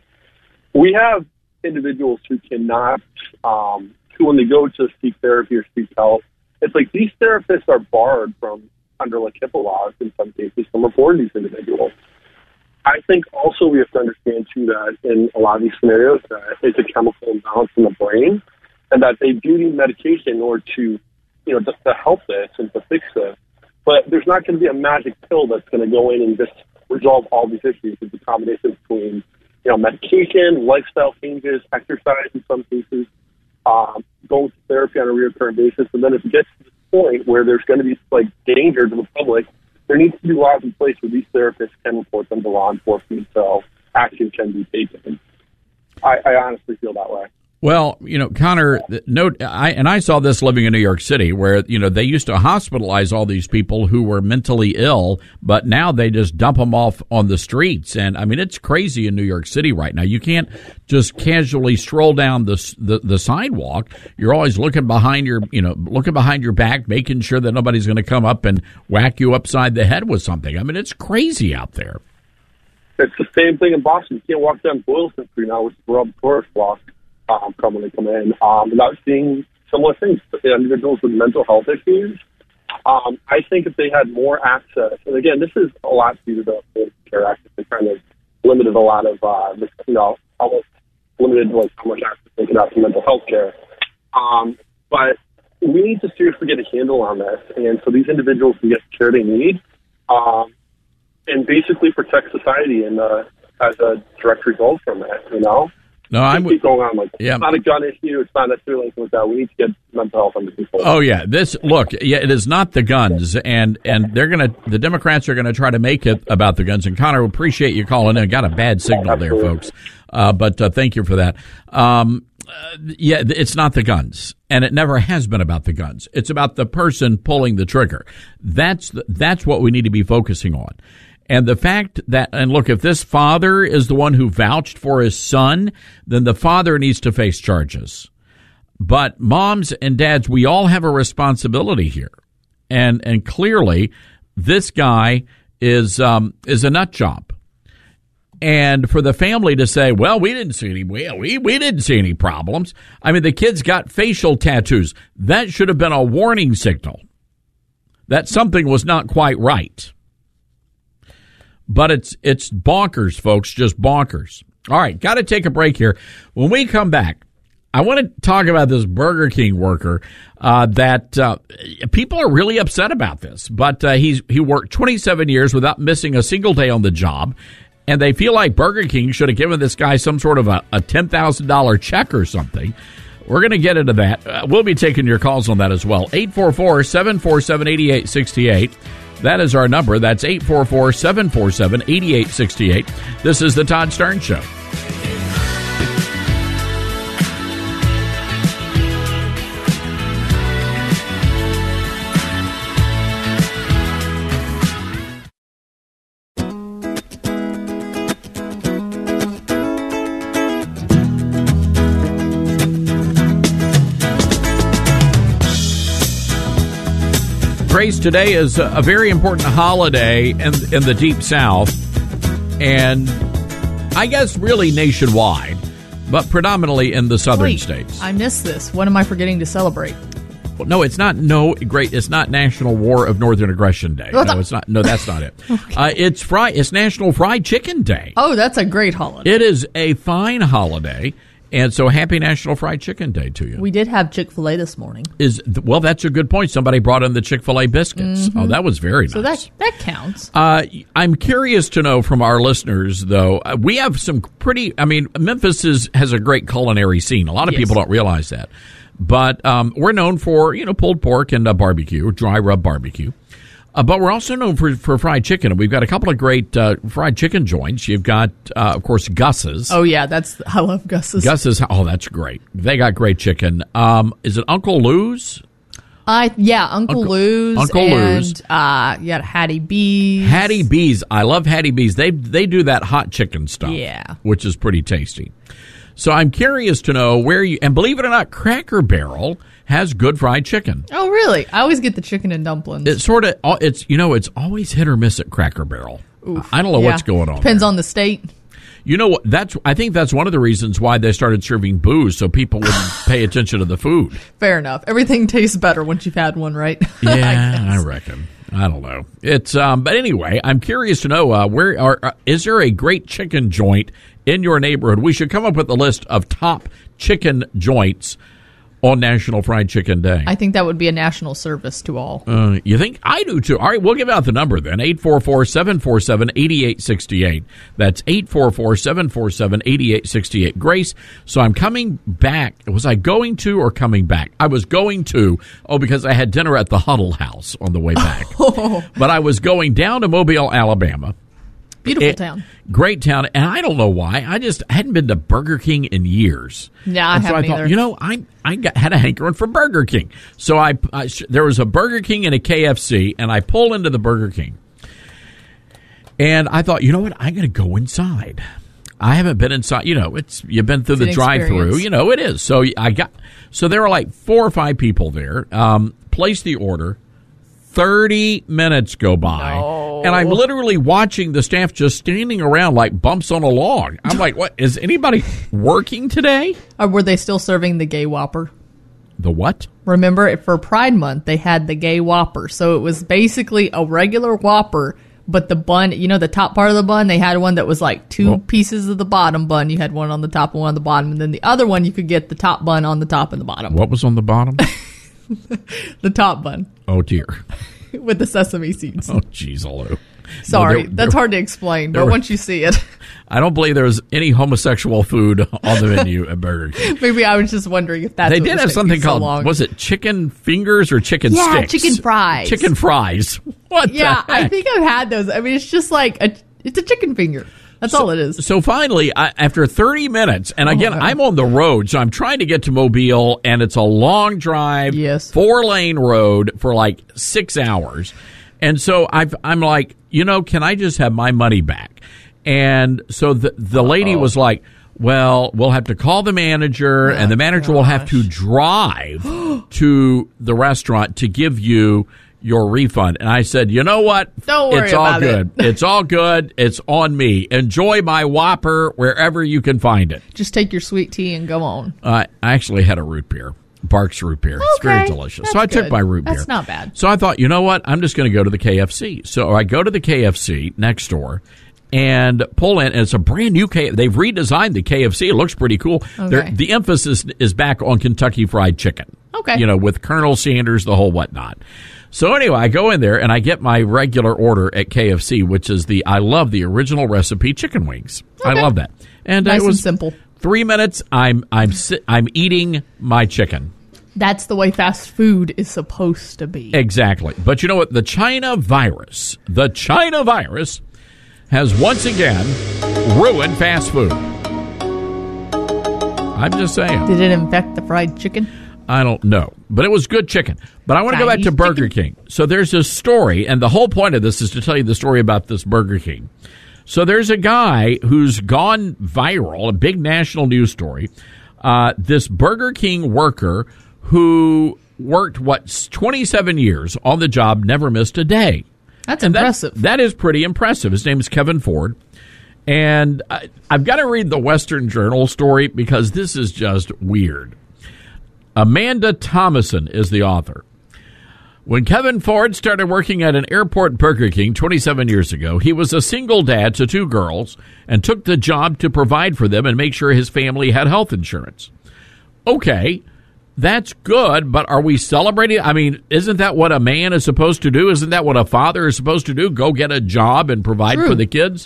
We have individuals who cannot, um, who when they go to seek therapy or seek help, it's like these therapists are barred from, under like HIPAA laws in some cases, from reporting these individuals. I think also we have to understand too that in a lot of these scenarios that it's a chemical imbalance in the brain, and that they do need medication in order to, you know, just to help this and to fix this. But there's not going to be a magic pill that's going to go in and just resolve all these issues. It's a combination between, you know, medication, lifestyle changes, exercise in some cases, um, going to therapy on a recurring basis. And then if it gets to the point where there's going to be, like, danger to the public, there needs to be laws in place where these therapists can report them to law enforcement so action can be taken. I, I honestly feel that way. Well, you know, Connor, note, I, and I saw this living in New York City where, you know, they used to hospitalize all these people who were mentally ill, but now they just dump them off on the streets. And I mean, it's crazy in New York City right now. You can't just casually stroll down the, the, the sidewalk. You're always looking behind your, you know, looking behind your back, making sure that nobody's going to come up and whack you upside the head with something. I mean, it's crazy out there. It's the same thing in Boston. You can't walk down Boylston Street now, which is where all the tourists walk. Um, come when they come in, um, without seeing similar things. Individuals with mental health issues, um, I think if they had more access, and again, this is a lot due to the Affordable Care Act. They kind of limited a lot of, uh, this, you know, almost limited like how much access they could have to mental health care. Um, but we need to seriously get a handle on this, and so these individuals can get the care they need, um, and basically protect society, and uh, as a direct result from that, you know. No, I'm keep going on like yeah. It's not a gun issue. It's not necessarily anything like that. We need to get mental health under control. Oh yeah, this look. Yeah, it is not the guns, and and they're gonna. The Democrats are gonna try to make it about the guns. And Connor, appreciate you calling in. Got a bad signal there, folks. Uh, but uh, thank you for that. Um, uh, yeah, it's not the guns, and it never has been about the guns. It's about the person pulling the trigger. That's the, that's what we need to be focusing on. And the fact that, and look, if this father is the one who vouched for his son, then the father needs to face charges. But moms and dads, we all have a responsibility here. And and clearly, this guy is um, is a nut job. And for the family to say, well, we didn't see any, we, we, we didn't see any problems. I mean, the kid's got facial tattoos. That should have been a warning signal that something was not quite right. But it's it's bonkers, folks, just bonkers. All right, got to take a break here. When we come back, I want to talk about this Burger King worker uh, that uh, people are really upset about this. But uh, he's he worked twenty-seven years without missing a single day on the job, and they feel like Burger King should have given this guy some sort of a, a ten thousand dollars check or something. We're going to get into that. Uh, we'll be taking your calls on that as well. eight four four, seven four seven, eight eight six eight. That is our number. That's eight four four, seven four seven, eight eight six eight. This is the Todd Stern Show. Grace, today is a very important holiday in, in the Deep South, and I guess really nationwide, but predominantly in the southern Wait, states. I missed this. What am I forgetting to celebrate? Well, no, it's not. No, great. It's not National War of Northern Aggression Day. No, it's not. No, that's not it. okay. uh, it's fry. It's National Fried Chicken Day. Oh, that's a great holiday. It is a fine holiday, and so happy National Fried Chicken Day to you. We did have Chick-fil-A this morning. Is well, that's a good point. Somebody brought in the Chick-fil-A biscuits. Mm-hmm. Oh, that was very nice. So that that counts. Uh, I'm curious to know from our listeners, though. Uh, we have some pretty. I mean, Memphis is, has a great culinary scene. A lot of Yes. people don't realize that. But um, we're known for, you know, pulled pork and uh, barbecue, dry rub barbecue. Uh, but we're also known for, for fried chicken. And we've got a couple of great uh, fried chicken joints. You've got, uh, of course, Gus's. Oh, yeah. that's I love Gus's. Gus's. Oh, that's great. They got great chicken. Um, is it Uncle Lou's? I Yeah, Uncle, Uncle Lou's. Uncle and, Lou's. Uh, you got Hattie B's. Hattie B's. I love Hattie B's. They, they do that hot chicken stuff. Yeah. Which is pretty tasty. So I'm curious to know where you, and believe it or not, Cracker Barrel has good fried chicken. Oh, really? I always get the chicken and dumplings. It's sort of, it's, you know, it's always hit or miss at Cracker Barrel. Oof. I don't know Yeah. what's going on. Depends there. on the state. You know what? That's, I think that's one of the reasons why they started serving booze, so people wouldn't pay attention to the food. Fair enough. Everything tastes better once you've had one, right? Yeah, I, I reckon. I don't know. It's, um, but anyway, I'm curious to know, uh, where are, uh, is there a great chicken joint in your neighborhood? We should come up with a list of top chicken joints on National Fried Chicken Day. I think that would be a national service to all. Uh, you think? I do, too. All right, we'll give out the number then, eight four four, seven four seven, eight eight six eight. That's eight four four, seven four seven, eight eight six eight. Grace, so I'm coming back. Was I going to or coming back? I was going to, oh, because I had dinner at the Huddle House on the way back. But I was going down to Mobile, Alabama. Beautiful It- town. Great town, and I don't know why. I just hadn't been to Burger King in years. Yeah, I and so haven't I thought, either. you know, I I got, had a hankering for Burger King. So I, I sh- there was a Burger King and a K F C, and I pull into the Burger King, and I thought, you know what, I'm going to go inside. I haven't been inside. You know, it's you've been through It's the an drive-through. experience. You know, it is. So I got. So there were like four or five people there. Um, placed the order. Thirty minutes go by, No. and I'm literally watching the staff just standing around like bumps on a log. I'm like, "What is anybody working today?" Or were they still serving the gay Whopper? The what? Remember, for Pride Month, they had the gay Whopper. So it was basically a regular Whopper, but the bun, you know, the top part of the bun, they had one that was like two Oh. pieces of the bottom bun. You had one on the top and one on the bottom. And then the other one, you could get the top bun on the top and the bottom. What was on the bottom? The top bun Oh dear. with the sesame seeds. Oh jeez, Olu. Sorry, No, there- that's there- hard to explain, there but were- once you see it, I don't believe there's any homosexual food on the menu at Burger King. maybe I was just wondering if that's They what did was have taking something so called, long. was it chicken fingers or chicken Yeah, sticks? chicken fries. Chicken fries. What Yeah, the I heck? think I've had those. I mean, it's just like a, it's a chicken finger. That's all it is. So finally, I, after thirty minutes, and again, Oh, God. I'm on the road, so I'm trying to get to Mobile, and it's a long drive, Yes. four lane road for like six hours. And so I've, I'm like, you know, can I just have my money back? And so the the lady was like, well, we'll have to call the manager, and the manager will have to drive to the restaurant to give you your refund. And I said, you know what? Don't worry it's all about good. it. It's all good. It's on me. Enjoy my Whopper wherever you can find it. Just take your sweet tea and go on. Uh, I actually had a root beer. Barks root beer. It's very Okay, delicious. that's So I took good. my root beer. That's not bad. So I thought, you know what? I'm just going to go to the K F C. So I go to the K F C next door and pull in, and it's a brand new K F C. They've redesigned the K F C. It looks pretty cool. They're- Okay. The emphasis is back on Kentucky Fried Chicken. Okay. You know, with Colonel Sanders, the whole whatnot. So anyway, I go in there and I get my regular order at K F C, which is the, I love the original recipe chicken wings. I love that. And Nice it was and simple. Three minutes. I'm I'm si- I'm eating my chicken. That's the way fast food is supposed to be. Exactly. But you know what? The China virus, the China virus, has once again ruined fast food. I'm just saying. Did it infect the fried chicken? I don't know, but it was good chicken. But I want to go back to Chinese Burger King. So there's this story, and the whole point of this is to tell you the story about this Burger King. So there's a guy who's gone viral, a big national news story. Uh, this Burger King worker who worked, what, twenty-seven years on the job, never missed a day. That's and impressive. That, that is pretty impressive. His name is Kevin Ford. And I, I've got to read the Western Journal story because this is just weird. Amanda Thomason is the author. When Kevin Ford started working at an airport Burger King twenty-seven years ago, he was a single dad to two girls and took the job to provide for them and make sure his family had health insurance. Okay, that's good, but are we celebrating? I mean, isn't that what a man is supposed to do? Isn't that what a father is supposed to do? Go get a job and provide True. for the kids?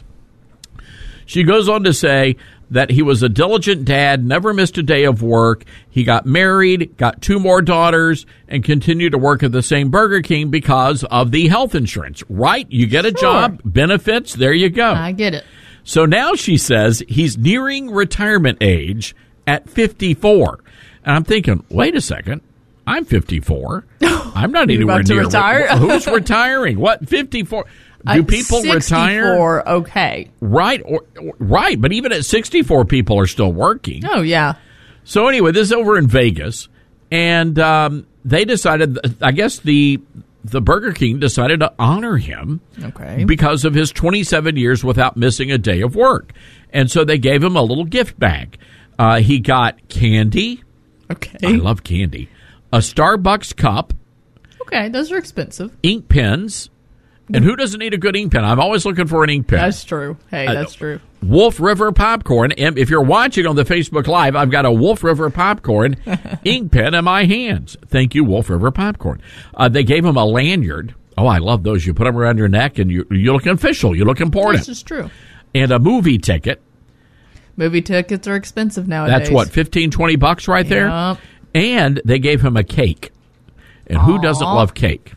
She goes on to say that he was a diligent dad, never missed a day of work. He got married, got two more daughters, and continued to work at the same Burger King because of the health insurance. Right? You get a sure. job, benefits, there you go. I get it. So now she says he's nearing retirement age at fifty-four. And I'm thinking, wait a second. I'm fifty-four. I'm not anywhere about to near retire. Re- who's retiring? What? fifty-four? Do people uh, retire? sixty-four, okay. Right, or, or, right. But even at sixty-four, people are still working. Oh, yeah. So anyway, this is over in Vegas, and um, they decided. I guess the the Burger King decided to honor him, okay, because of his twenty-seven years without missing a day of work, and so they gave him a little gift bag. Uh, he got candy. Okay, I love candy. A Starbucks cup. Okay, those are expensive. Ink pens. And who doesn't need a good ink pen? I'm always looking for an ink pen. That's true. Hey, that's uh, true. Wolf River Popcorn. And if you're watching on the Facebook Live, I've got a Wolf River Popcorn ink pen in my hands. Thank you, Wolf River Popcorn. Uh, they gave him a lanyard. Oh, I love those. You put them around your neck, and you, you look official. You look important. This is true. And a movie ticket. Movie tickets are expensive nowadays. That's what, fifteen, twenty bucks right there? Yep. And they gave him a cake. And Aww. who doesn't love cake?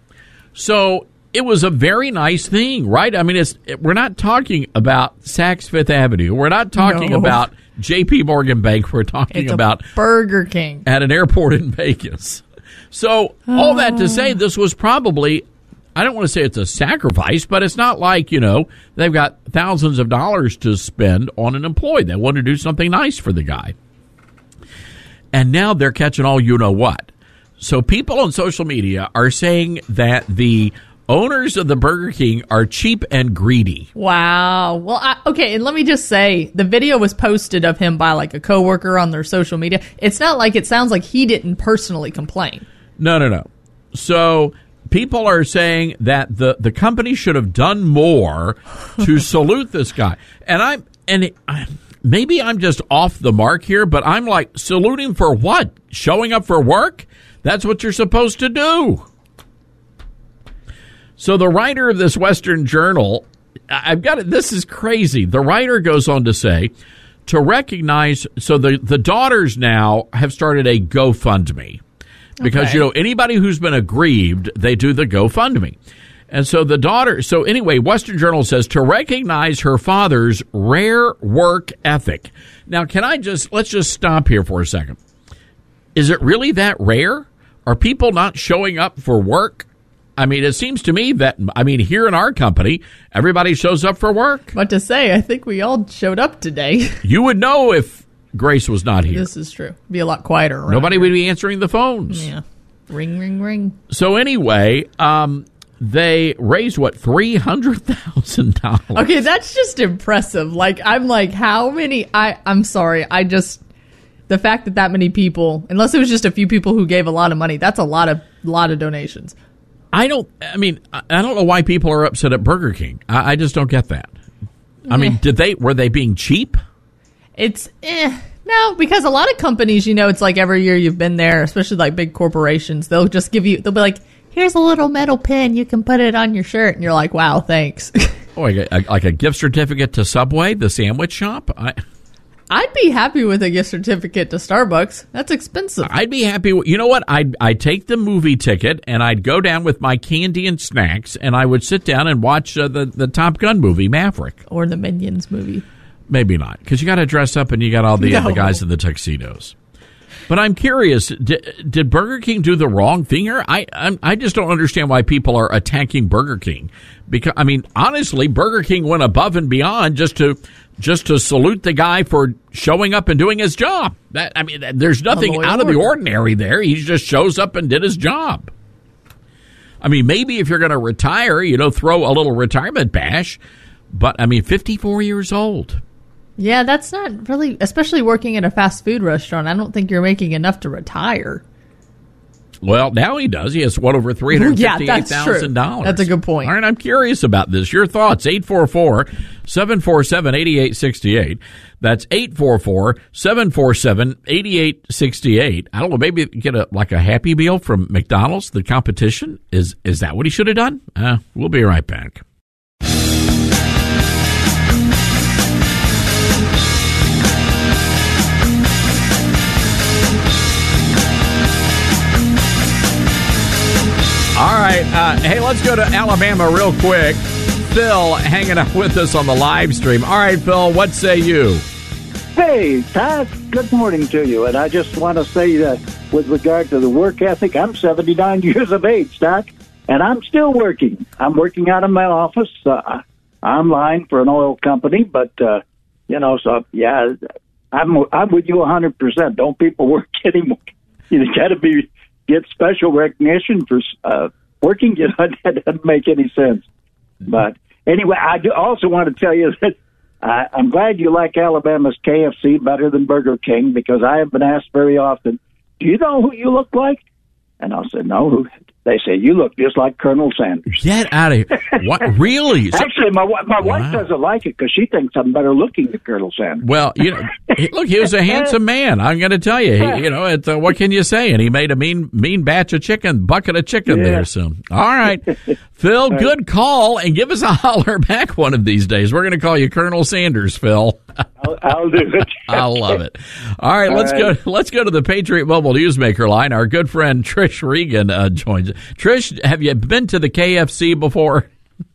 So it was a very nice thing, right? I mean, it's we're not talking about Saks Fifth Avenue. We're not talking no. about J P Morgan Bank. We're talking it's about Burger King at an airport in Vegas. So all that to say, this was probably, I don't want to say it's a sacrifice, but it's not like, you know, they've got thousands of dollars to spend on an employee. They want to do something nice for the guy. And now they're catching all you know what. So people on social media are saying that the owners of the Burger King are cheap and greedy. Wow. Well, I, okay, and let me just say, the video was posted of him by like a coworker on their social media. It's not like it sounds like he didn't personally complain. No, no, no. So people are saying that the, the company should have done more to salute this guy. And I'm and it, I, maybe I'm just off the mark here, but I'm like, saluting for what? Showing up for work? That's what you're supposed to do. So the writer of this Western Journal, I've got it. This is crazy. The writer goes on to say, to recognize, so the, the daughters now have started a GoFundMe. Because, okay. you know, anybody who's been aggrieved, they do the GoFundMe. And so the daughter, so anyway, Western Journal says, to recognize her father's rare work ethic. Now, can I just, let's just stop here for a second. Is it really that rare? Are people not showing up for work? I mean, it seems to me that, I mean, here in our company, everybody shows up for work. But to say, I think we all showed up today. You would know if Grace was not here. This is true. It'd be a lot quieter around Nobody here. would be answering the phones. Yeah. Ring, ring, ring. So anyway, um, they raised, what, three hundred thousand dollars. Okay, that's just impressive. Like, I'm like, how many? I, I'm sorry. I just, the fact that that many people, unless it was just a few people who gave a lot of money, that's a lot of, lot of donations. I don't, I mean, I don't know why people are upset at Burger King. I, I just don't get that. I mean, did they, were they being cheap? It's, eh, no, because a lot of companies, you know, it's like every year you've been there, especially like big corporations, they'll just give you, they'll be like, here's a little metal pin, you can put it on your shirt, and you're like, wow, thanks. Oh, like a, like a gift certificate to Subway, the sandwich shop? I... I'd be happy with a gift certificate to Starbucks. That's expensive. I'd be happy. With, you know what? I'd, I'd take the movie ticket, and I'd go down with my candy and snacks, and I would sit down and watch uh, the, the Top Gun movie, Maverick. Or the Minions movie. Maybe not, because you got to dress up, and you got all the, no. uh, the guys in the tuxedos. But I'm curious, did, did Burger King do the wrong thing here? I I'm, I just don't understand why people are attacking Burger King. Because I mean, honestly, Burger King went above and beyond just to just to salute the guy for showing up and doing his job. That I mean, there's nothing out of the ordinary there. He just shows up and did his job. I mean, maybe if you're going to retire, you know, throw a little retirement bash. But, I mean, fifty-four years old. Yeah, that's not really, especially working at a fast food restaurant. I don't think you're making enough to retire. Well, now he does. He has, what, over three hundred fifty-eight thousand dollars. Yeah, that's a good point. All right, I'm curious about this. Your thoughts, eight four four, seven four seven, eight eight six eight. That's eight four four, seven four seven, eight eight six eight. I don't know, maybe get a like a Happy Meal from McDonald's, the competition. Is, is that what he should have done? Uh, we'll be right back. All right. Uh, hey, let's go to Alabama real quick. Phil hanging out with us on the live stream. All right, Phil, what say you? Hey, Todd, good morning to you. And I just want to say that with regard to the work ethic, I'm seventy-nine years of age, Doc, and I'm still working. I'm working out of my office uh, online for an oil company. But, uh, you know, so, yeah, I'm, I'm with you one hundred percent. Don't people work anymore? You got to be... get special recognition for uh, working, you know, that doesn't make any sense. But anyway, I do also want to tell you that I, I'm glad you like Alabama's K F C better than Burger King, because I have been asked very often, do you know who you look like? And I'll say, no. Who? They say, you look just like Colonel Sanders. Get out of here. What? Really? Actually, my, my wow. wife doesn't like it because she thinks I'm better looking than Colonel Sanders. Well, you know, look, he was a handsome man. I'm going to tell you. He, you know, it's, uh, what can you say? And he made a mean mean batch of chicken, bucket of chicken yeah. there. So, all right. Phil, right. Good call. And give us a holler back one of these days. We're going to call you Colonel Sanders, Phil. I'll, I'll do it. I love it. All right, All let's right. go. Let's go to the Patriot Mobile Newsmaker line. Our good friend Trish Regan uh, joins. Trish, have you been to the K F C before?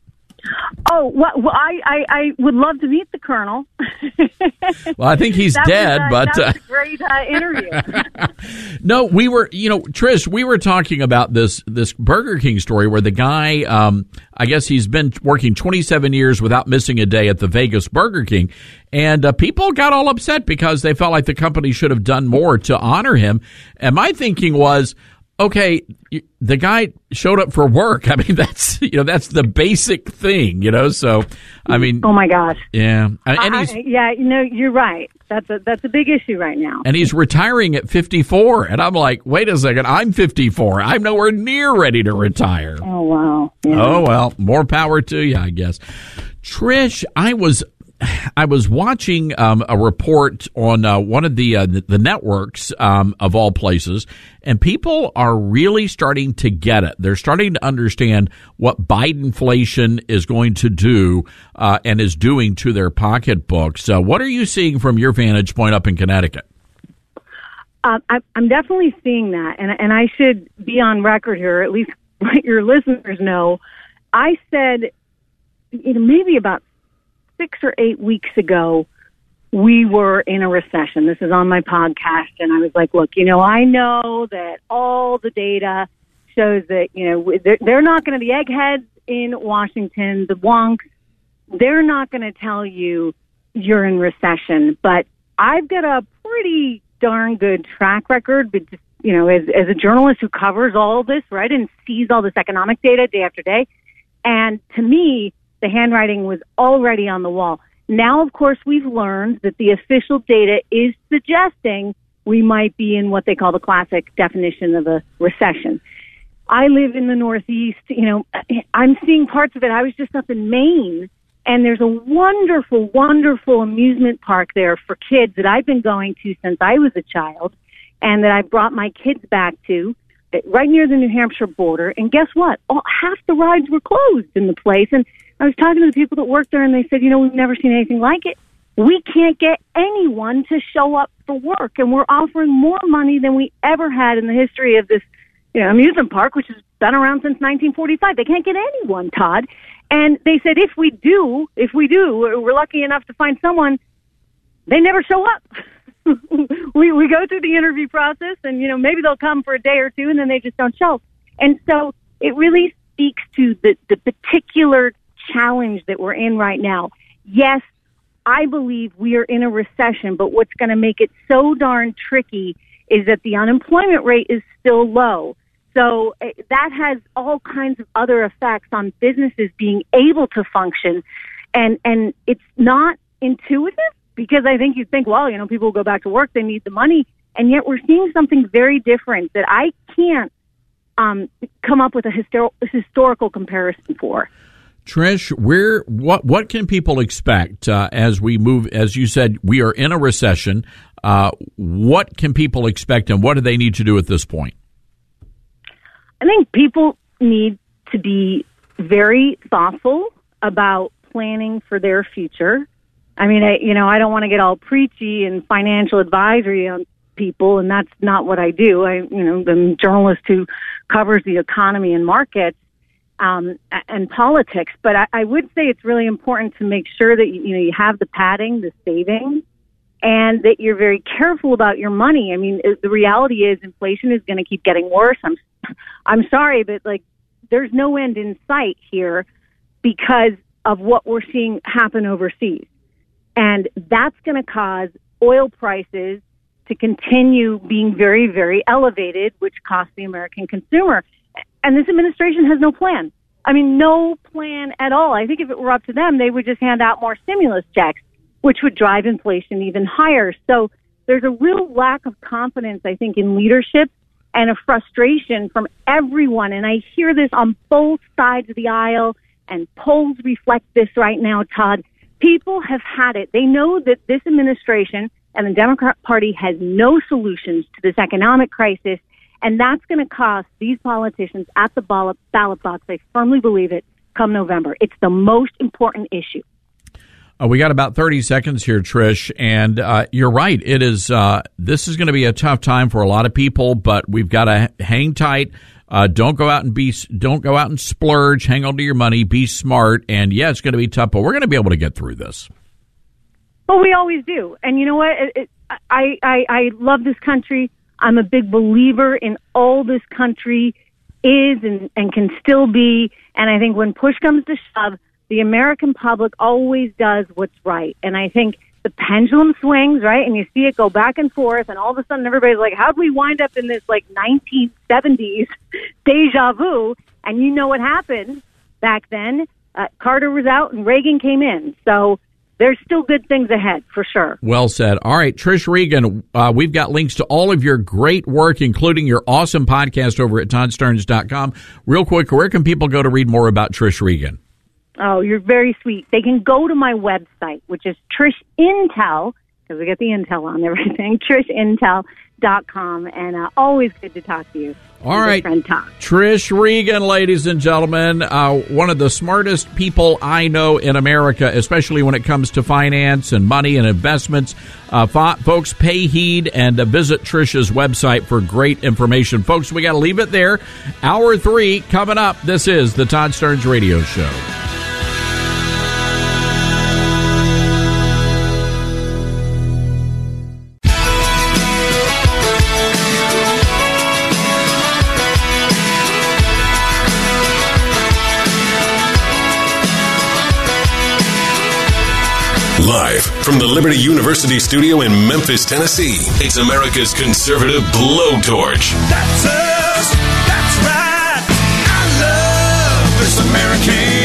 Oh, well, well I, I, I would love to meet the Colonel. Well, I think he's that dead, was, uh, but that was uh, a great uh, interview. no, we were, you know, Trish, we were talking about this this Burger King story where the guy, um, I guess he's been working twenty-seven years without missing a day at the Vegas Burger King, and uh, people got all upset because they felt like the company should have done more to honor him. And my thinking was, okay, the guy showed up for work. I mean, that's, you know, that's the basic thing, you know, so, I mean. Oh, my gosh. Yeah. And he's, I, yeah, you know, you're right. That's a, that's a big issue right now. and he's retiring at fifty-four. And I'm like, wait a second, I'm fifty-four. I'm nowhere near ready to retire. Oh, wow. Yeah. Oh, well, more power to you, I guess. Trish, I was I was watching um, a report on uh, one of the uh, the, the networks um, of all places, and people are really starting to get it. They're starting to understand what Bidenflation is going to do uh, and is doing to their pocketbooks. So, what are you seeing from your vantage point up in Connecticut? Uh, I, I'm definitely seeing that, and and I should be on record here, at least let your listeners know. I said, you know, maybe about six or eight weeks ago, we were in a recession. This is on my podcast, and I was like, look, you know, I know that all the data shows that, you know, they're, they're not going to, the eggheads in Washington, the wonks, they're not going to tell you you're in recession. But I've got a pretty darn good track record, but just, you know, as, as a journalist who covers all this, right, and sees all this economic data day after day. And to me, the handwriting was already on the wall. Now, of course, we've learned that the official data is suggesting we might be in what they call the classic definition of a recession. I live in the Northeast. You know, I'm seeing parts of it. I was just up in Maine, and there's a wonderful, wonderful amusement park there for kids that I've been going to since I was a child, and that I brought my kids back to, right near the New Hampshire border. And guess what? All, half the rides were closed in the place. And I was talking to the people that work there, and they said, you know, we've never seen anything like it. We can't get anyone to show up for work, and we're offering more money than we ever had in the history of this, you know, amusement park, which has been around since nineteen forty-five. They can't get anyone, Todd. And they said, if we do, if we do, we're lucky enough to find someone, they never show up. we we go through the interview process, and, you know, maybe they'll come for a day or two, and then they just don't show. And so it really speaks to the, the particular challenge that we're in right now. Yes, I believe we are in a recession, but what's going to make it so darn tricky is that the unemployment rate is still low. So uh, that has all kinds of other effects on businesses being able to function. And, and it's not intuitive because I think you'd think, well, you know, people will go back to work, they need the money. And yet we're seeing something very different that I can't um, come up with a histor- historical comparison for. Trish, where what what can people expect uh, as we move? As you said, we are in a recession. Uh, what can people expect, and what do they need to do at this point? I think people need to be very thoughtful about planning for their future. I mean, I, you know, I don't want to get all preachy and financial advisory on people, and that's not what I do. I, you know, I'm a journalist who covers the economy and markets. Um, and politics, but I, I would say it's really important to make sure that you, you know you have the padding, the savings, and that you're very careful about your money. I mean, the reality is inflation is going to keep getting worse. I'm, I'm sorry, but like, there's no end in sight here because of what we're seeing happen overseas, and that's going to cause oil prices to continue being very, very elevated, which costs the American consumer. And this administration has no plan. I mean, no plan at all. I think if it were up to them, they would just hand out more stimulus checks, which would drive inflation even higher. So there's a real lack of confidence, I think, in leadership and a frustration from everyone. And I hear this on both sides of the aisle, and polls reflect this right now, Todd. People have had it. They know that this administration and the Democrat Party has no solutions to this economic crisis. And that's going to cost these politicians at the ballot, ballot box, I firmly believe it, come November. It's the most important issue. Uh, we got about thirty seconds here, Trish, and uh, you're right. It is. Uh, this is going to be a tough time for a lot of people, but we've got to hang tight. Uh, don't go out and be. Don't go out and splurge. Hang on to your money. Be smart. And yeah, it's going to be tough, but we're going to be able to get through this. Well, we always do. And you know what? It, it, I, I I love this country. I'm a big believer in all this country is and, and can still be. And I think when push comes to shove, the American public always does what's right. And I think the pendulum swings, right? And you see it go back and forth. And all of a sudden everybody's like, how'd we wind up in this like nineteen seventies deja vu? And you know what happened back then. Uh, Carter was out and Reagan came in. So there's still good things ahead, for sure. Well said. All right, Trish Regan, uh, we've got links to all of your great work, including your awesome podcast over at todd stearns dot com. Real quick, where can people go to read more about Trish Regan? Oh, you're very sweet. They can go to my website, which is Trish Intel, because we get the intel on everything, trish intel dot com, and uh, always good to talk to you. All right, Trish Regan, ladies and gentlemen, uh, one of the smartest people I know in America, especially when it comes to finance and money and investments. Uh, fo- folks, pay heed and uh, visit Trish's website for great information. Folks, we got to leave it there. Hour three coming up. This is the Todd Stearns Radio Show. Live from the Liberty University studio in Memphis, Tennessee, it's America's conservative blowtorch. That's us. That's right. I love this American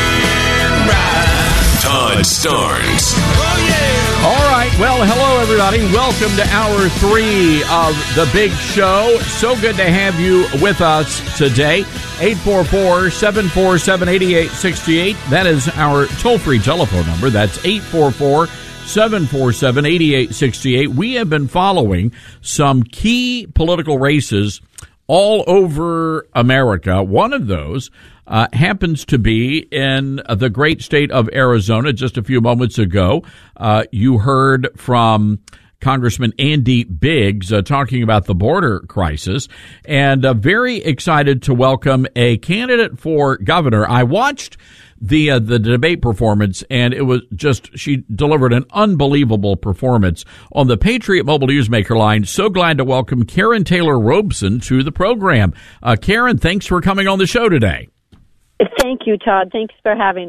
ride. Todd Stearns. Oh, yeah. All right. Well, hello, everybody. Welcome to hour three of the big show. So good to have you with us today. eight four four, seven four seven, eight eight six eight. That is our toll-free telephone number. That's eight four four, seven four seven, eight eight six eight. We have been following some key political races all over America. One of those uh, happens to be in the great state of Arizona. Just a few moments ago, uh, you heard from Congressman Andy Biggs uh, talking about the border crisis, and uh, very excited to welcome a candidate for governor. I watched the uh, the debate performance, and it was just, she delivered an unbelievable performance on the Patriot Mobile Newsmaker line. So glad to welcome Karen Taylor Robeson to the program. Uh, Karen, thanks for coming on the show today. Thank you, Todd. Thanks for having me.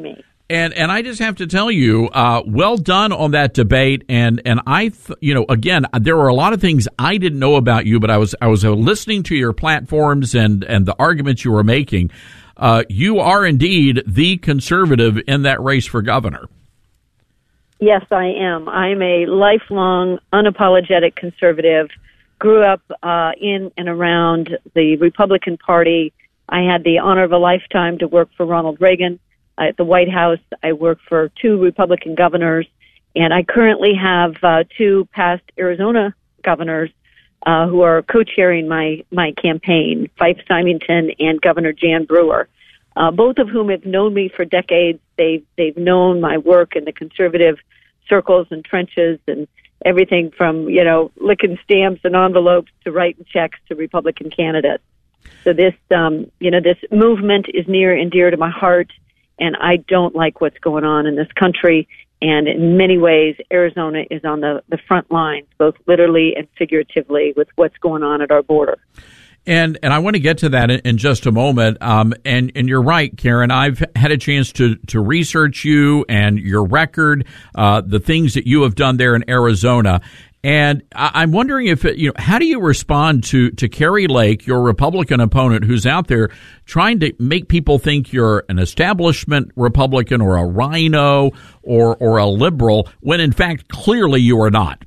And and I just have to tell you, uh, well done on that debate. And and I, th- you know, again, there were a lot of things I didn't know about you, but I was I was uh, listening to your platforms and and the arguments you were making. Uh, you are indeed the conservative in that race for governor. Yes, I am. I'm a lifelong, unapologetic conservative. Grew up uh, in and around the Republican Party. I had the honor of a lifetime to work for Ronald Reagan at the White House. I worked for two Republican governors, and I currently have uh, two past Arizona governors uh, who are co-chairing my, my campaign, Fife Symington and Governor Jan Brewer, uh, both of whom have known me for decades. They've, they've known my work in the conservative circles and trenches and everything from, you know, licking stamps and envelopes to writing checks to Republican candidates. So this, um, you know, this movement is near and dear to my heart. And I don't like what's going on in this country. And in many ways, Arizona is on the, the front lines, both literally and figuratively, with what's going on at our border. And and I want to get to that in, in just a moment. Um, and, and you're right, Karen. I've had a chance to, to research you and your record, uh, the things that you have done there in Arizona. And I'm wondering if, you know, how do you respond to, to Kari Lake, your Republican opponent, who's out there trying to make people think you're an establishment Republican or a rhino or, or a liberal, when in fact, clearly you are not?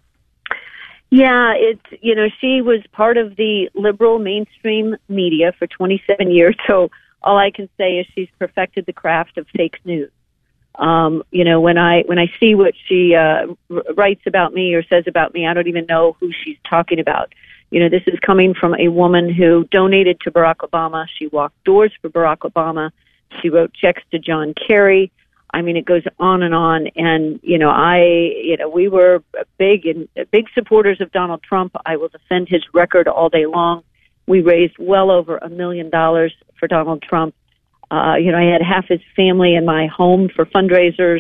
Yeah, it's, you know, she was part of the liberal mainstream media for twenty-seven years. So all I can say is she's perfected the craft of fake news. Um, you know, when I when I see what she uh, r- writes about me or says about me, I don't even know who she's talking about. You know, this is coming from a woman who donated to Barack Obama. She walked doors for Barack Obama. She wrote checks to John Kerry. I mean, it goes on and on. And, you know, I, you know, we were big and big supporters of Donald Trump. I will defend his record all day long. We raised well over a million dollars for Donald Trump. Uh, you know, I had half his family in my home for fundraisers.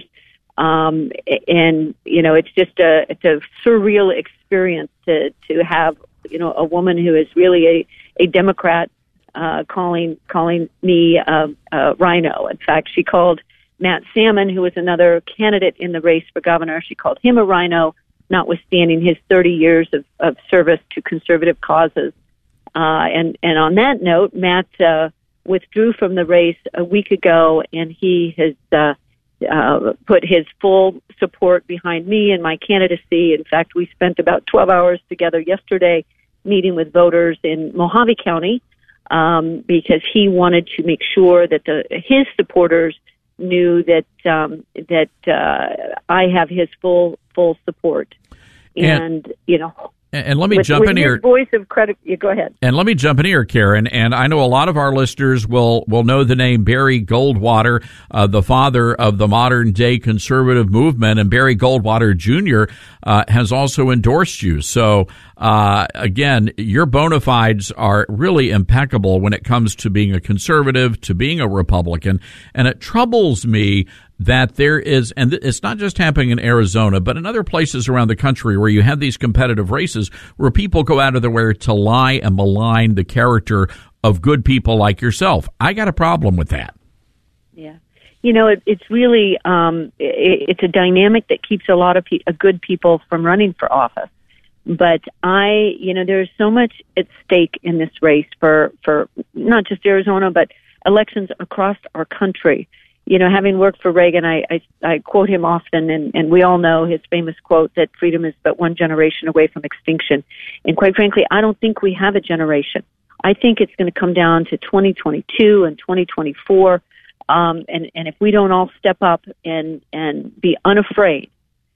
Um, and, you know, it's just a, it's a surreal experience to, to have, you know, a woman who is really a, a Democrat, uh, calling, calling me, uh, uh, rhino. In fact, she called Matt Salmon, who was another candidate in the race for governor. She called him a rhino, notwithstanding his thirty years of, of service to conservative causes. Uh, and, and on that note, Matt, uh, withdrew from the race a week ago, and he has uh, uh, put his full support behind me and my candidacy. In fact, we spent about twelve hours together yesterday meeting with voters in Mojave County um, because he wanted to make sure that the, his supporters knew that um, that uh, I have his full full support. And, and you know. And let me with, jump with in his here. Voice of credit. You go ahead. And let me jump in here, Karen. And I know a lot of our listeners will will know the name Barry Goldwater, uh, the father of the modern day conservative movement. And Barry Goldwater Junior Uh, has also endorsed you. So uh, again, your bona fides are really impeccable when it comes to being a conservative, to being a Republican. And it troubles me that there is, and it's not just happening in Arizona, but in other places around the country where you have these competitive races where people go out of their way to lie and malign the character of good people like yourself. I got a problem with that. Yeah. You know, it, it's really, um, it, it's a dynamic that keeps a lot of pe- good people from running for office. But I, you know, there's so much at stake in this race for, for not just Arizona, but elections across our country. You know, having worked for Reagan, I, I, I quote him often, and, and we all know his famous quote that freedom is but one generation away from extinction. And quite frankly, I don't think we have a generation. I think it's going to come down to twenty twenty-two and twenty twenty-four. Um, and, and if we don't all step up and, and be unafraid,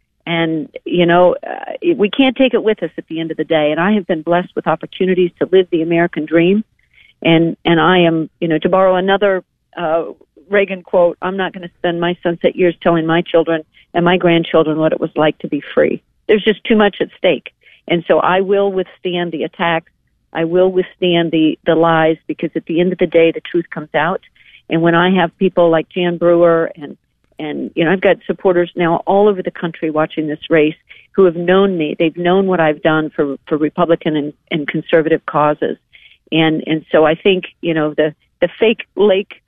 and, you know, uh, we can't take it with us at the end of the day. And I have been blessed with opportunities to live the American dream. And, and I am, you know, to borrow another, uh, Reagan quote, I'm not going to spend my sunset years telling my children and my grandchildren what it was like to be free. There's just too much at stake. And so I will withstand the attacks. I will withstand the, the lies, because at the end of the day, the truth comes out. And when I have people like Jan Brewer and, and, you know, I've got supporters now all over the country watching this race who have known me. They've known what I've done for, for Republican and, and conservative causes. And, and so I think, you know, the, the fake Lake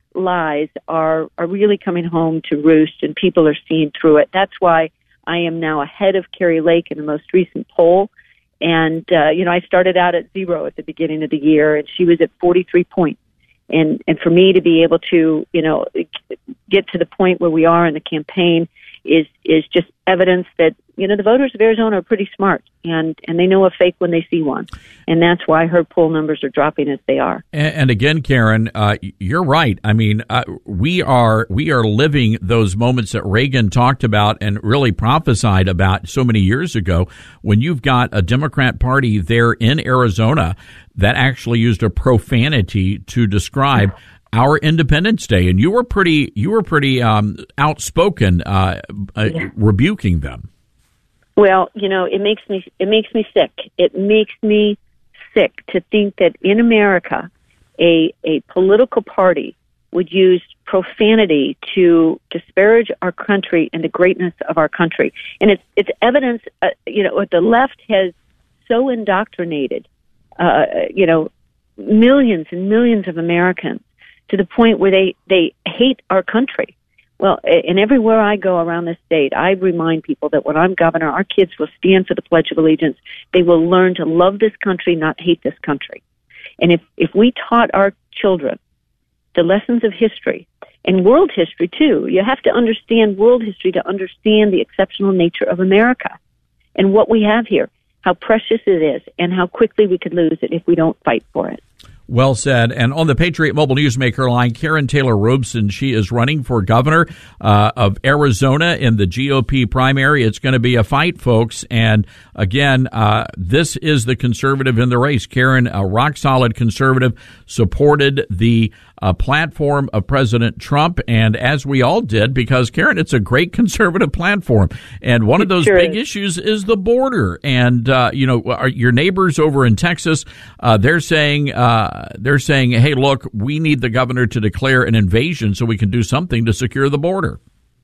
lies are, are really coming home to roost, and people are seeing through it. That's why I am now ahead of Carrie Lake in the most recent poll. And, uh, you know, I started out at zero at the beginning of the year, and she was at forty-three points. And, and for me to be able to, you know, get to the point where we are in the campaign is, is just evidence that, you know, the voters of Arizona are pretty smart, and, and they know a fake when they see one. And that's why her poll numbers are dropping as they are. And, and again, Karen, uh, you're right. I mean, uh, we are we are living those moments that Reagan talked about and really prophesied about so many years ago, when you've got a Democrat Party there in Arizona that actually used a profanity to describe our Independence Day, and you were pretty you were pretty um, outspoken, uh, uh, Yeah. rebuking them. Well, you know, it makes me it makes me sick. It makes me sick to think that in America, a a political party would use profanity to disparage our country and the greatness of our country. And it's it's evidence, uh, you know, what the left has so indoctrinated, uh, you know, millions and millions of Americans to the point where they, they hate our country. Well, and everywhere I go around the state, I remind people that when I'm governor, our kids will stand for the Pledge of Allegiance. They will learn to love this country, not hate this country. And if, if we taught our children the lessons of history, and world history too, you have to understand world history to understand the exceptional nature of America and what we have here, how precious it is, and how quickly we could lose it if we don't fight for it. Well said. And on the Patriot Mobile Newsmaker line, Karen Taylor Robson, she is running for governor uh, of Arizona in the G O P primary. It's going to be a fight, folks. And again, uh, this is the conservative in the race. Karen, a rock-solid conservative, supported the uh, platform of President Trump, and as we all did, because, Karen, it's a great conservative platform. And one of those Sure big is. issues is the border. And, uh, you know, our, your neighbors over in Texas, uh, they're saying... Uh, They're saying, hey, look, we need the governor to declare an invasion so we can do something to secure the border.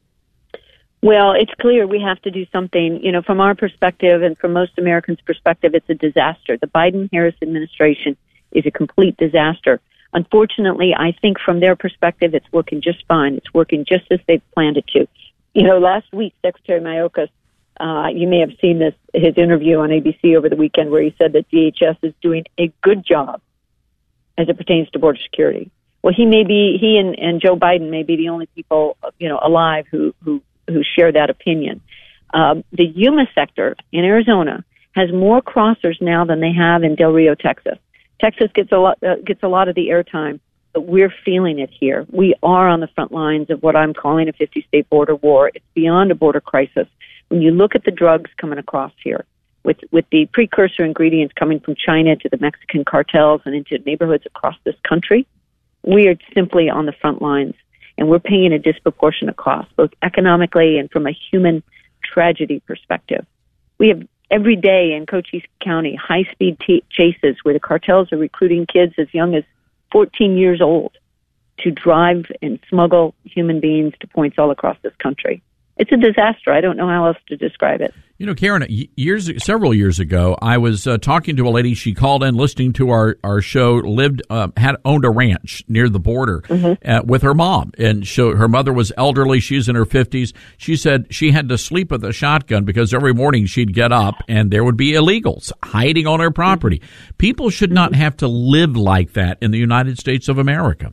Well, it's clear we have to do something. You know, from our perspective and from most Americans' perspective, it's a disaster. The Biden-Harris administration is a complete disaster. Unfortunately, I think from their perspective, it's working just fine. It's working just as they've planned it to. You know, last week, Secretary Mayorkas, uh, you may have seen this, his interview on A B C over the weekend, where he said that D H S is doing a good job as it pertains to border security. Well, he may be, he and, and Joe Biden may be the only people, you know, alive who, who, who share that opinion. Um, the Yuma sector in Arizona has more crossers now than they have in Del Rio, Texas. Texas gets a lot, uh, gets a lot of the airtime, but we're feeling it here. We are on the front lines of what I'm calling a fifty-state border war. It's beyond a border crisis. When you look at the drugs coming across here, with with the precursor ingredients coming from China to the Mexican cartels and into neighborhoods across this country, we are simply on the front lines, and we're paying a disproportionate cost, both economically and from a human tragedy perspective. We have every day in Cochise County high-speed t- chases where the cartels are recruiting kids as young as fourteen years old to drive and smuggle human beings to points all across this country. It's a disaster. I don't know how else to describe it. You know, Karen, years, several years ago, I was uh, talking to a lady. She called in, listening to our, our show, lived, uh, had owned a ranch near the border mm-hmm. uh, with her mom. And so her mother was elderly. She's in her fifties. She said she had to sleep with a shotgun because every morning she'd get up and there would be illegals hiding on her property. Mm-hmm. People should not have to live like that in the United States of America.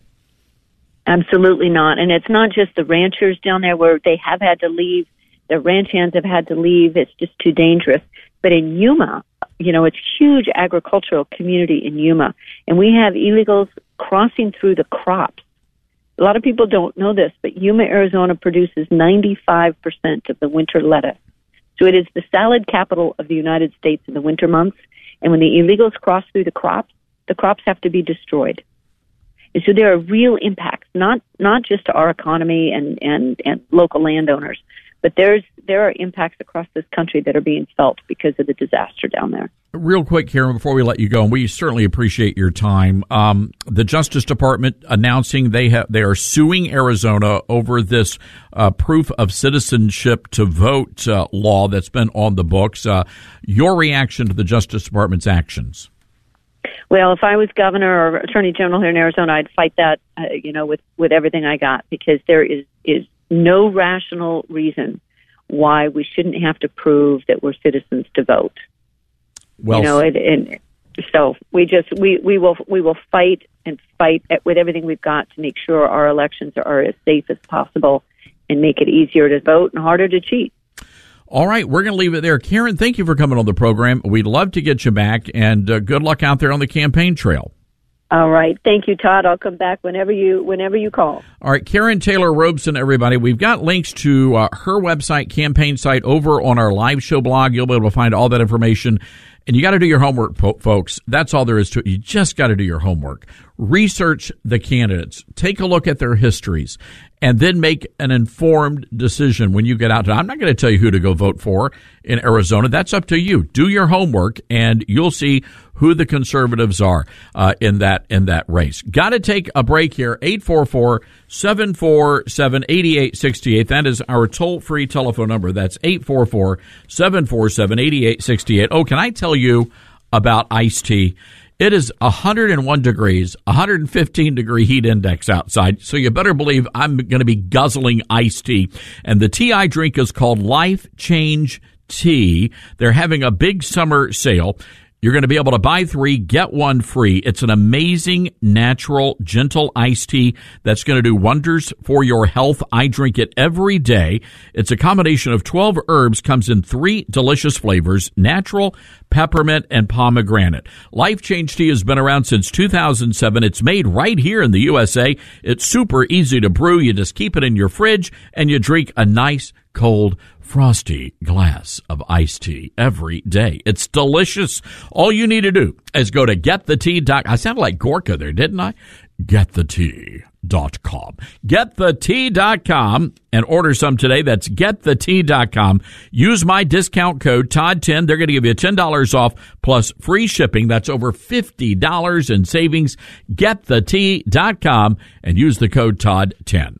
Absolutely not. And it's not just the ranchers down there where they have had to leave. The ranch hands have had to leave. It's just too dangerous. But in Yuma, you know, it's a huge agricultural community in Yuma. And we have illegals crossing through the crops. A lot of people don't know this, but Yuma, Arizona produces ninety-five percent of the winter lettuce. So it is the salad capital of the United States in the winter months. And when the illegals cross through the crops, the crops have to be destroyed. And so there are real impacts, not not just to our economy and, and, and local landowners, but there's there are impacts across this country that are being felt because of the disaster down there. Real quick, Karen, before we let you go, and we certainly appreciate your time, um, the Justice Department announcing they have they are suing Arizona over this uh, proof of citizenship to vote uh, law that's been on the books. Uh, your reaction to the Justice Department's actions? Well, if I was governor or attorney general here in Arizona, I'd fight that, uh, you know, with, with everything I got, because there is, is no rational reason why we shouldn't have to prove that we're citizens to vote. Well, you know, and, and so we just we, we will we will fight and fight at, with everything we've got to make sure our elections are as safe as possible and make it easier to vote and harder to cheat. All right, we're going to leave it there. Karen, thank you for coming on the program. We'd love to get you back, and uh, good luck out there on the campaign trail. All right. Thank you, Todd. I'll come back whenever you whenever you call. All right, Karen Taylor Robeson, everybody. We've got links to uh, her website, campaign site, over on our live show blog. You'll be able to find all that information. And you got to do your homework, folks. That's all there is to it. You just got to do your homework. Research the candidates. Take a look at their histories. And then make an informed decision when you get out. I'm not going to tell you who to go vote for in Arizona. That's up to you. Do your homework, and you'll see who the conservatives are uh, in that in that race. Got to take a break here. eight four four, seven four seven, eight eight six eight. That is our toll-free telephone number. That's eight four four, seven four seven, eight eight six eight. Oh, can I tell you about iced tea? It is one hundred one degrees, one hundred fifteen degree heat index outside, so you better believe I'm going to be guzzling iced tea. And the tea I drink is called Life Change Tea. They're having a big summer sale. You're going to be able to buy three, get one free. It's an amazing, natural, gentle iced tea that's going to do wonders for your health. I drink it every day. It's a combination of twelve herbs, comes in three delicious flavors: natural, peppermint, and pomegranate. Life Change Tea has been around since two thousand seven. It's made right here in the U S A. It's super easy to brew. You just keep it in your fridge, and you drink a nice, cold, frosty glass of iced tea every day. It's delicious. All you need to do is go to get the tea dot com. I sounded like Gorka there, didn't I? get the tea dot com. get the tea dot com and order some today. That's get the tea dot com. Use my discount code Todd ten. They're going to give you ten dollars off plus free shipping. That's over fifty dollars in savings. get the tea dot com and use the code Todd ten.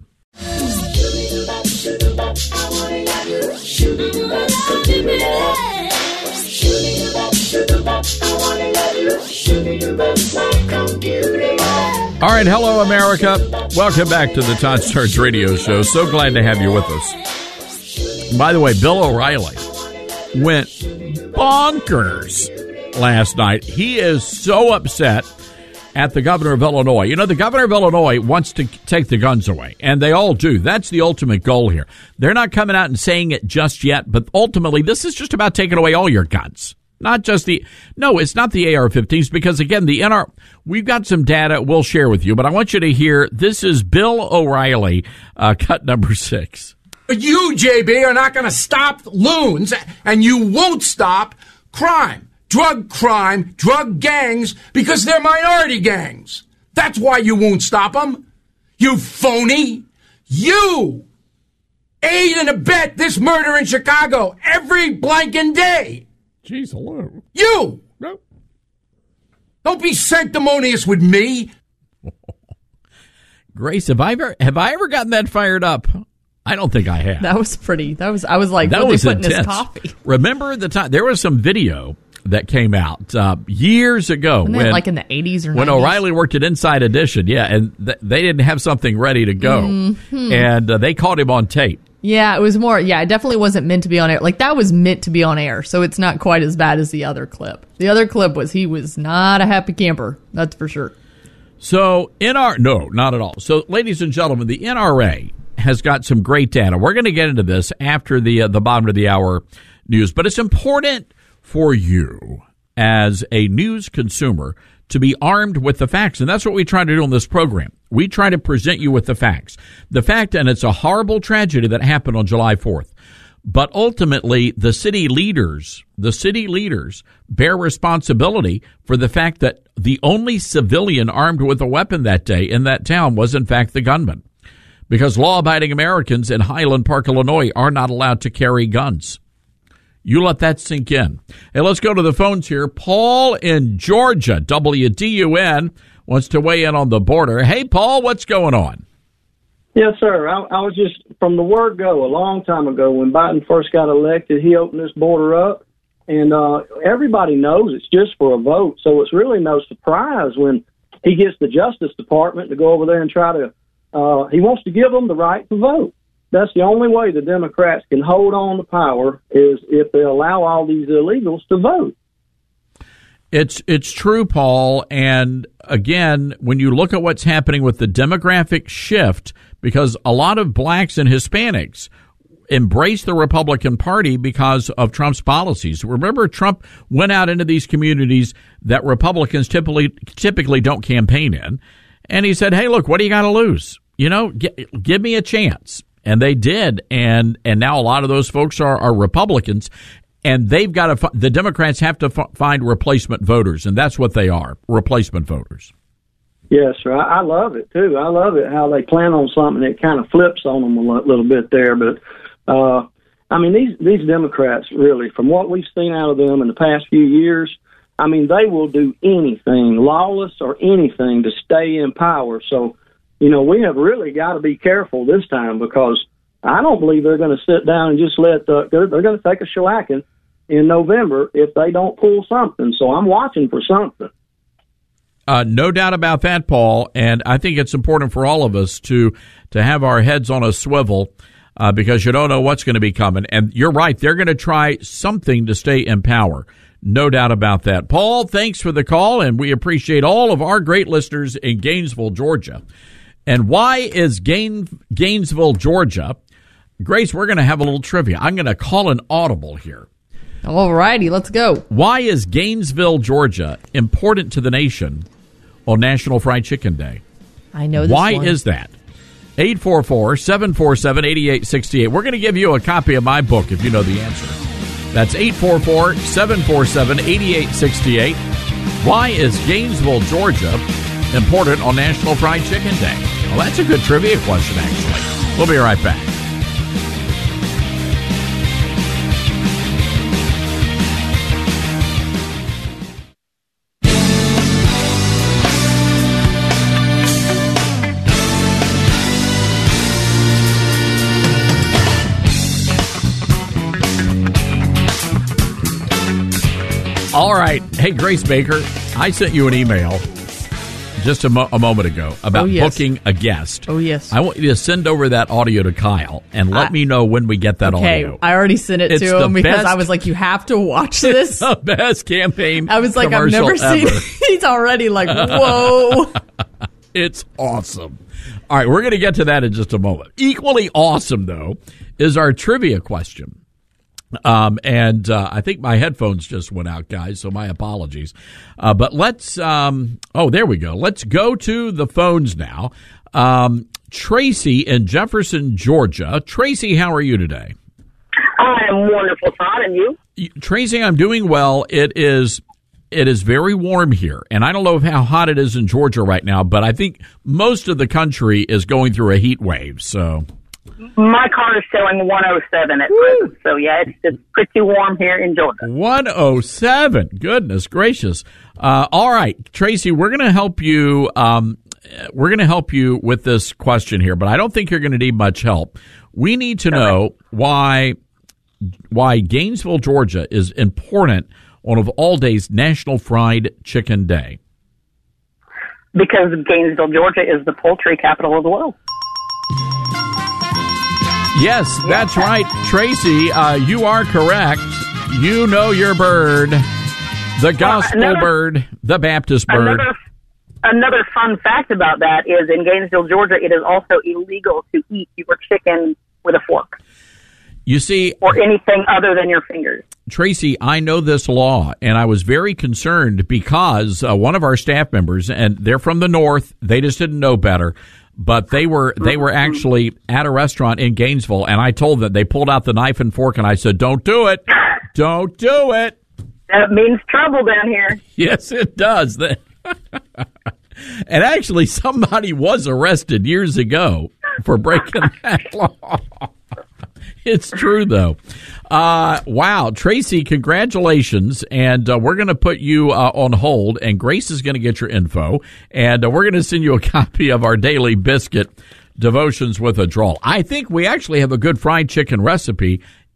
All right, hello, America. Welcome back to the Todd Starnes Radio Show. So glad to have you with us. By the way, Bill O'Reilly went bonkers last night. He is so upset at the governor of Illinois. You know, the governor of Illinois wants to take the guns away, and they all do. That's the ultimate goal here. They're not coming out and saying it just yet, but ultimately, this is just about taking away all your guns. Not just the, no, it's not the A R fifteens, because again, the N R, we've got some data we'll share with you, but I want you to hear, this is Bill O'Reilly, uh, cut number six. You, J B, are not going to stop loons, and you won't stop crime. Drug crime, drug gangs, because they're minority gangs. That's why you won't stop them. You phony. You aid and abet this murder in Chicago every blanking day. Jeez, hello. You. No. Don't be sanctimonious with me. Grace, have I ever have I ever gotten that fired up? I don't think I have. That was pretty. That was. I was like, that what was they put intense. in his coffee? Remember the time there was some video that came out uh, years ago Wasn't when, it like in the eighties or when nineties? O'Reilly worked at Inside Edition. Yeah, and th- they didn't have something ready to go, Mm-hmm. and uh, they caught him on tape. Yeah, it was more. Yeah, it definitely wasn't meant to be on air. Like, that was meant to be on air, so it's not quite as bad as the other clip. The other clip was he was not a happy camper. That's for sure. So, N R no, not at all. So, ladies and gentlemen, the N R A has got some great data. We're going to get into this after the uh, the bottom of the hour news, but it's important for you as a news consumer to be armed with the facts, and that's what we try to do on this program. We try to present you with the facts. The fact, and it's a horrible tragedy that happened on July fourth, but ultimately the city leaders, the city leaders bear responsibility for the fact that the only civilian armed with a weapon that day in that town was in fact the gunman, because law-abiding Americans in Highland Park, Illinois are not allowed to carry guns. You let that sink in. Hey, let's go to the phones here. Paul in Georgia, W D U N, wants to weigh in on the border. Hey, Paul, what's going on? Yes, sir. I, I was just, from the word go, a long time ago, when Biden first got elected, he opened this border up, and uh, everybody knows it's just for a vote. So it's really no surprise when he gets the Justice Department to go over there and try to. Uh, he wants to give them the right to vote. That's the only way the Democrats can hold on to power is if they allow all these illegals to vote. It's it's true, Paul. And again, when you look at what's happening with the demographic shift, because a lot of blacks and Hispanics embrace the Republican Party because of Trump's policies. Remember, Trump went out into these communities that Republicans typically typically don't campaign in, and he said, "Hey, look, what do you got to lose? You know, g- give me a chance." And they did, and and now a lot of those folks are, are Republicans, and they've got to. The Democrats have to f- find replacement voters, and that's what they are, replacement voters. Yes, sir. I, I love it too. I love it how they plan on something that kind of flips on them a l- little bit there. But uh, I mean, these these Democrats really, from what we've seen out of them in the past few years, I mean, they will do anything, lawless or anything, to stay in power. So. You know, we have really got to be careful this time because I don't believe they're going to sit down and just let the, they're, they're going to take a shellacking in November if they don't pull something. So I'm watching for something. Uh, no doubt about that, Paul. And I think it's important for all of us to to have our heads on a swivel uh, because you don't know what's going to be coming. And you're right. They're going to try something to stay in power. No doubt about that. Paul, thanks for the call, and we appreciate all of our great listeners in Gainesville, Georgia. And why is Gain, Gainesville, Georgia? Grace, we're going to have a little trivia. I'm going to call an audible here. All righty, let's go. Why is Gainesville, Georgia important to the nation on National Fried Chicken Day? I know this Why one. is that? eight four four, seven four seven, eight eight six eight. We're going to give you a copy of my book if you know the answer. That's eight four four, seven four seven, eight eight six eight. Why is Gainesville, Georgia important on National Fried Chicken Day? Well, that's a good trivia question, actually. We'll be right back. All right. Hey, Grace Baker, I sent you an email just a, mo- a moment ago about oh, yes. booking a guest. Oh, yes. I want you to send over that audio to Kyle and let I, me know when we get that okay, audio. I already sent it it's to him because best, I was like, you have to watch this. It's the best campaign I was like, I've never seen ever. He's already like, whoa. It's awesome. All right, we're going to get to that in just a moment. Equally awesome, though, is our trivia question. Um, and uh, I think my headphones just went out, guys, so my apologies. Uh, but let's, um, oh, there we go. Let's go to the phones now. Um, Tracy in Jefferson, Georgia. Tracy, how are you today? I am wonderful, Todd, and you? Tracy, I'm doing well. It is it is very warm here, and I don't know how hot it is in Georgia right now, but I think most of the country is going through a heat wave, so... My car is showing one oh seven at Woo. present, so yeah, it's, it's pretty warm here in Georgia. one oh seven, goodness gracious! Uh, all right, Tracy, we're going to help you. Um, we're going to help you with this question here, but I don't think you're going to need much help. We need to know why why Gainesville, Georgia, is important on of all days National Fried Chicken Day. Because Gainesville, Georgia, is the poultry capital of the world. Yes, that's right, Tracy. Uh, you are correct. You know your bird, the gospel well, another, bird, the Baptist bird. Another, another fun fact about that is in Gainesville, Georgia, it is also illegal to eat your chicken with a fork. You see, or anything other than your fingers. Tracy, I know this law, and I was very concerned because uh, one of our staff members, and they're from the north, they just didn't know better. But they were they were actually at a restaurant in Gainesville, and I told them, they pulled out the knife and fork, and I said, don't do it. Don't do it. That means trouble down here. Yes, it does. And actually, somebody was arrested years ago for breaking that law. It's true, though. Uh, wow. Tracy, congratulations. And uh, we're going to put you uh, on hold, and Grace is going to get your info. And uh, we're going to send you a copy of our daily biscuit, Devotions with a Drawl. I think we actually have a good fried chicken recipe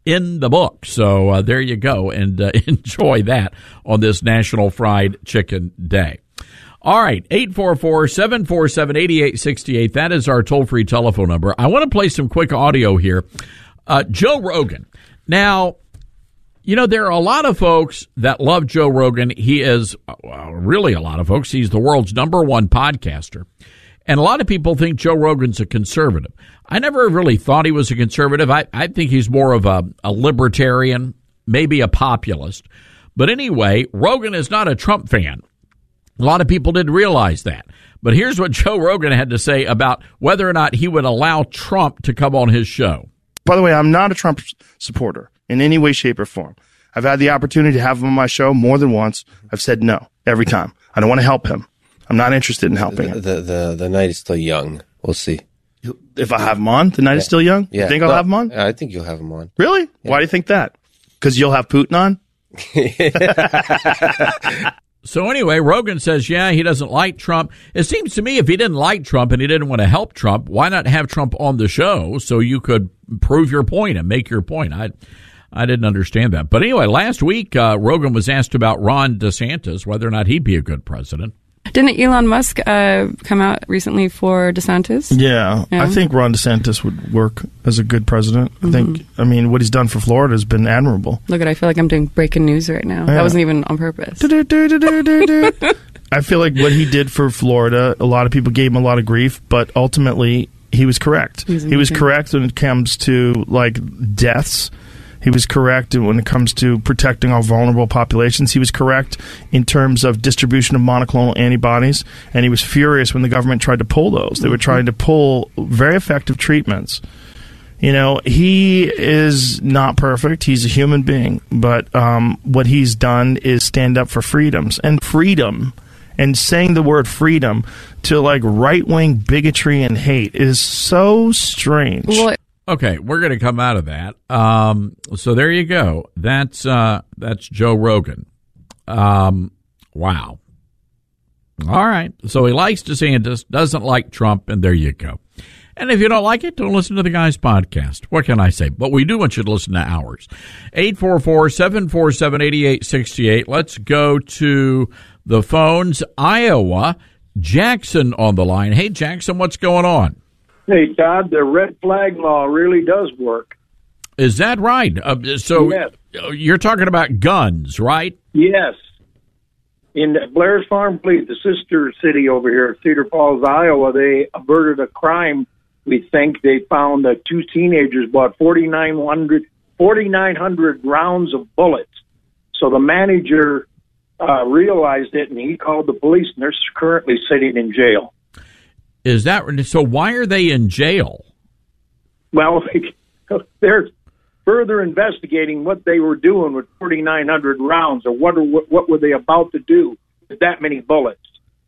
in the book. So uh, there you go, and uh, enjoy that on this National Fried Chicken Day. All right, eight four four, seven four seven, eight eight six eight. That is our toll-free telephone number. I want to play some quick audio here. Uh, Joe Rogan. Now, you know, there are a lot of folks that love Joe Rogan. He is, well, really a lot of folks. He's the world's number one podcaster. And a lot of people think Joe Rogan's a conservative. I never really thought he was a conservative. I, I think he's more of a, a libertarian, maybe a populist. But anyway, Rogan is not a Trump fan. A lot of people didn't realize that. But here's what Joe Rogan had to say about whether or not he would allow Trump to come on his show. By the way, I'm not a Trump supporter in any way, shape, or form. I've had the opportunity to have him on my show more than once. I've said no every time. I don't want to help him. I'm not interested in helping the, him. The, the, the night is still young. We'll see. If I have him on, the night yeah. is still young? Yeah. You think I'll no, have him on? I think you'll have him on. Really? Yeah. Why do you think that? Because you'll have Putin on? So anyway, Rogan says, yeah, he doesn't like Trump. It seems to me if he didn't like Trump and he didn't want to help Trump, why not have Trump on the show so you could prove your point and make your point? I I didn't understand that. But anyway, last week, uh, Rogan was asked about Ron DeSantis, whether or not he'd be a good president. Didn't Elon Musk uh, come out recently for DeSantis? Yeah, yeah, I think Ron DeSantis would work as a good president. Mm-hmm. I think, I mean, what he's done for Florida has been admirable. Look at, I feel like I'm doing breaking news right now. Yeah. That wasn't even on purpose. I feel like what he did for Florida, a lot of people gave him a lot of grief, but ultimately he was correct. He was correct when it comes to like deaths. He was correct when it comes to protecting our vulnerable populations. He was correct in terms of distribution of monoclonal antibodies, and he was furious when the government tried to pull those. They were trying to pull very effective treatments. You know, he is not perfect. He's a human being, but um, what he's done is stand up for freedoms. And freedom, and saying the word freedom to like right-wing bigotry and hate is so strange. Well, Okay, we're going to come out of that. Um, so there you go. That's uh, that's Joe Rogan. Um, wow. All right. So he likes DeSantis, doesn't like Trump, and there you go. And if you don't like it, don't listen to the guy's podcast. What can I say? But we do want you to listen to ours. eight four four, seven four seven, eight eight six eight. Let's go to the phones. Iowa. Jackson on the line. Hey, Jackson, what's going on? Hey, Todd, the red flag law really does work. Is that right? Uh, so yes. You're talking about guns, right? Yes. In Blair's Farm Fleet, the sister city over here, Cedar Falls, Iowa, they averted a crime, we think. They found that two teenagers bought forty-nine hundred, forty-nine hundred rounds of bullets. So the manager uh, realized it, and he called the police, and they're currently sitting in jail. Is that so? Why are they in jail? Well, they're further investigating what they were doing with forty-nine hundred rounds, or what, what what were they about to do with that many bullets.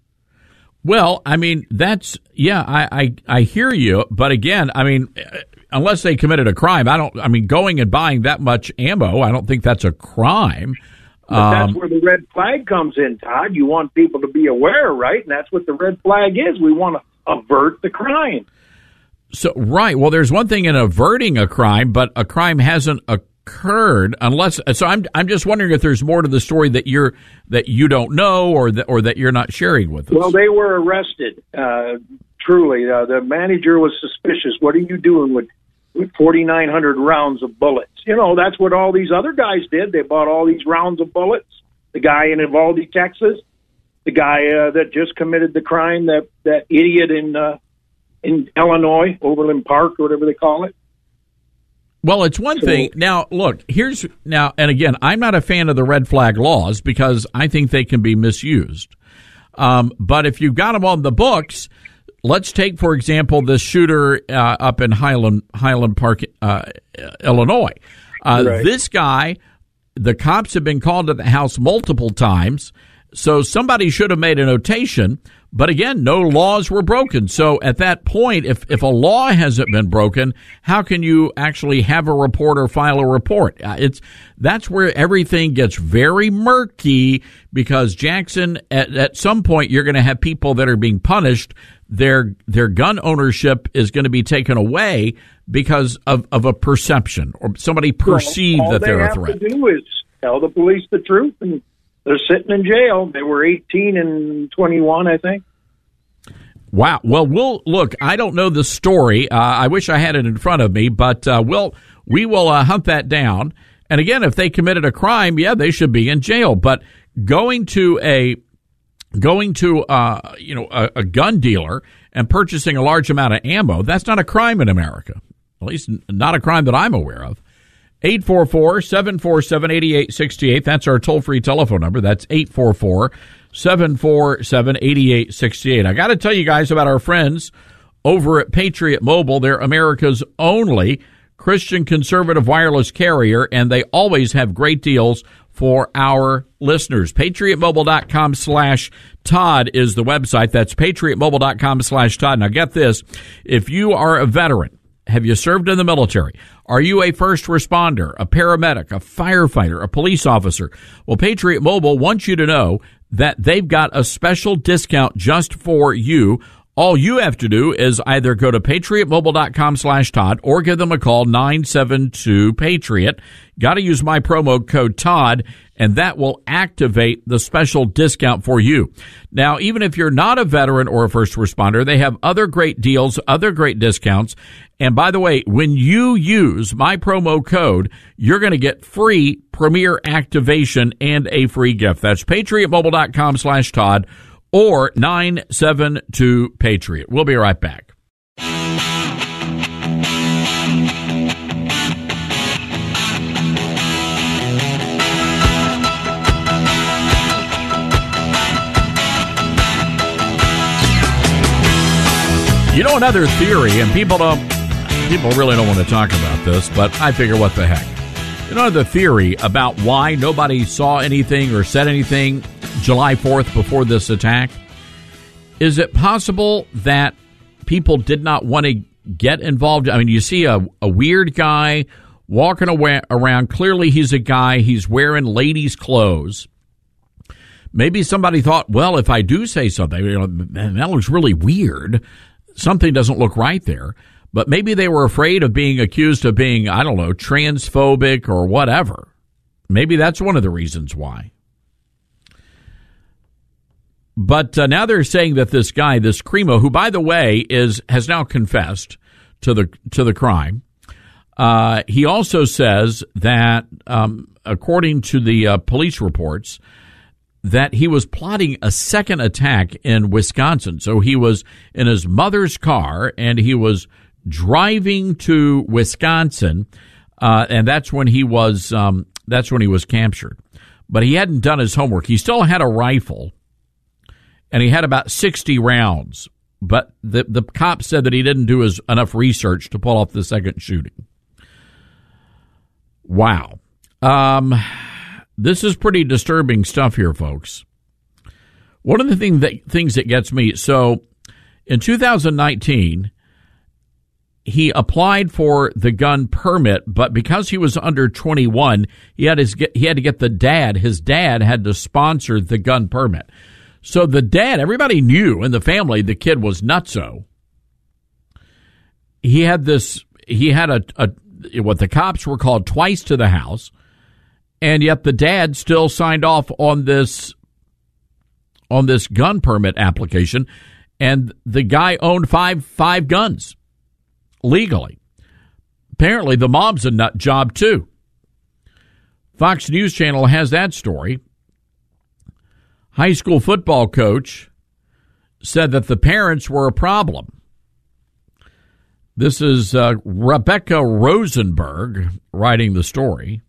Well, I mean, that's yeah, I, I I hear you, but again, I mean, unless they committed a crime, I don't. I mean, going and buying that much ammo, I don't think that's a crime. But um, that's where the red flag comes in, Todd. You want people to be aware, right? And that's what the red flag is. We want to avert the crime. So, right. Well, there's one thing in averting a crime, but a crime hasn't occurred unless. So, I'm I'm just wondering if there's more to the story that you're that you don't know, or that or that you're not sharing with us. Well, they were arrested. Uh, truly, uh, the manager was suspicious. What are you doing with with forty-nine hundred rounds of bullets? You know, that's what all these other guys did. They bought all these rounds of bullets. The guy in Uvalde, Texas. The guy uh, that just committed the crime, that, that idiot in uh, in Illinois, Overland Park, or whatever they call it. Well, it's one so, thing. Now, look, here's now, and again, I'm not a fan of the red flag laws because I think they can be misused. Um, but if you've got them on the books, let's take, for example, this shooter uh, up in Highland Highland Park, uh, Illinois. Uh, right. This guy, the cops have been called to the house multiple times. So somebody should have made a notation, but again, no laws were broken. So at that point, if, if a law hasn't been broken, how can you actually have a report or file a report? Uh, it's that's where everything gets very murky because, Jackson, at, at some point, you're going to have people that are being punished their their gun ownership is going to be taken away because of, of a perception or somebody perceived well, that they're a threat. All they have to do is tell the police the truth, and they're sitting in jail. They were eighteen and twenty-one, I think. Wow. Well, we'll look. I don't know the story. Uh, I wish I had it in front of me, but uh, we'll we will uh, hunt that down. And again, if they committed a crime, yeah, they should be in jail. But going to a going to uh, you know a, a gun dealer and purchasing a large amount of ammo, that's not a crime in America. At least not a crime that I'm aware of. eight four four, seven four seven, eight eight six eight. That's our toll-free telephone number. That's eight four four, seven four seven, eight eight six eight. I got to tell you guys about our friends over at Patriot Mobile. They're America's only Christian conservative wireless carrier, and they always have great deals for our listeners. PatriotMobile.com slash Todd is the website. That's PatriotMobile.com slash Todd. Now get this. If you are a veteran, have you served in the military? Are you a first responder, a paramedic, a firefighter, a police officer? Well, Patriot Mobile wants you to know that they've got a special discount just for you. All you have to do is either go to PatriotMobile.com slash Todd or give them a call, nine seven two, PATRIOT. Got to use my promo code Todd, and that will activate the special discount for you. Now, even if you're not a veteran or a first responder, they have other great deals, other great discounts. And by the way, when you use my promo code, you're going to get free Premier activation and a free gift. That's PatriotMobile.com slash Todd or nine seven two, PATRIOT. We'll be right back. You know, another theory, and people don't, people really don't want to talk about this, but I figure what the heck. You know, the theory about why nobody saw anything or said anything July fourth before this attack? Is it possible that people did not want to get involved? I mean, you see a, a weird guy walking away, around. Clearly, he's a guy. He's wearing ladies' clothes. Maybe somebody thought, well, if I do say something, you know, man, that looks really weird. Something doesn't look right there. But maybe they were afraid of being accused of being, I don't know, transphobic or whatever. Maybe that's one of the reasons why. But uh, now they're saying that this guy, this Crimo, who, by the way, is has now confessed to the to the crime. Uh, he also says that, um, according to the uh, police reports, that he was plotting a second attack in Wisconsin. So he was in his mother's car, and he was driving to Wisconsin, uh, and that's when he was um, that's when he was captured. But he hadn't done his homework. He still had a rifle, and he had about sixty rounds. But the the cop said that he didn't do his enough research to pull off the second shooting. Wow. Um, this is pretty disturbing stuff here, folks. One of the thing that, things that gets me, so in two thousand nineteen, he applied for the gun permit, but because he was under twenty-one, he had his he had to get the dad. His dad had to sponsor the gun permit. So the dad, everybody knew in the family the kid was nutso. He had this. He had a, a what the cops were called twice to the house, and yet the dad still signed off on this on this gun permit application, and the guy owned five five guns legally. Apparently, the mom's a nut job too. Fox News Channel has that story. High school football coach said that the parents were a problem. This is uh, Rebecca Rosenberg writing the story.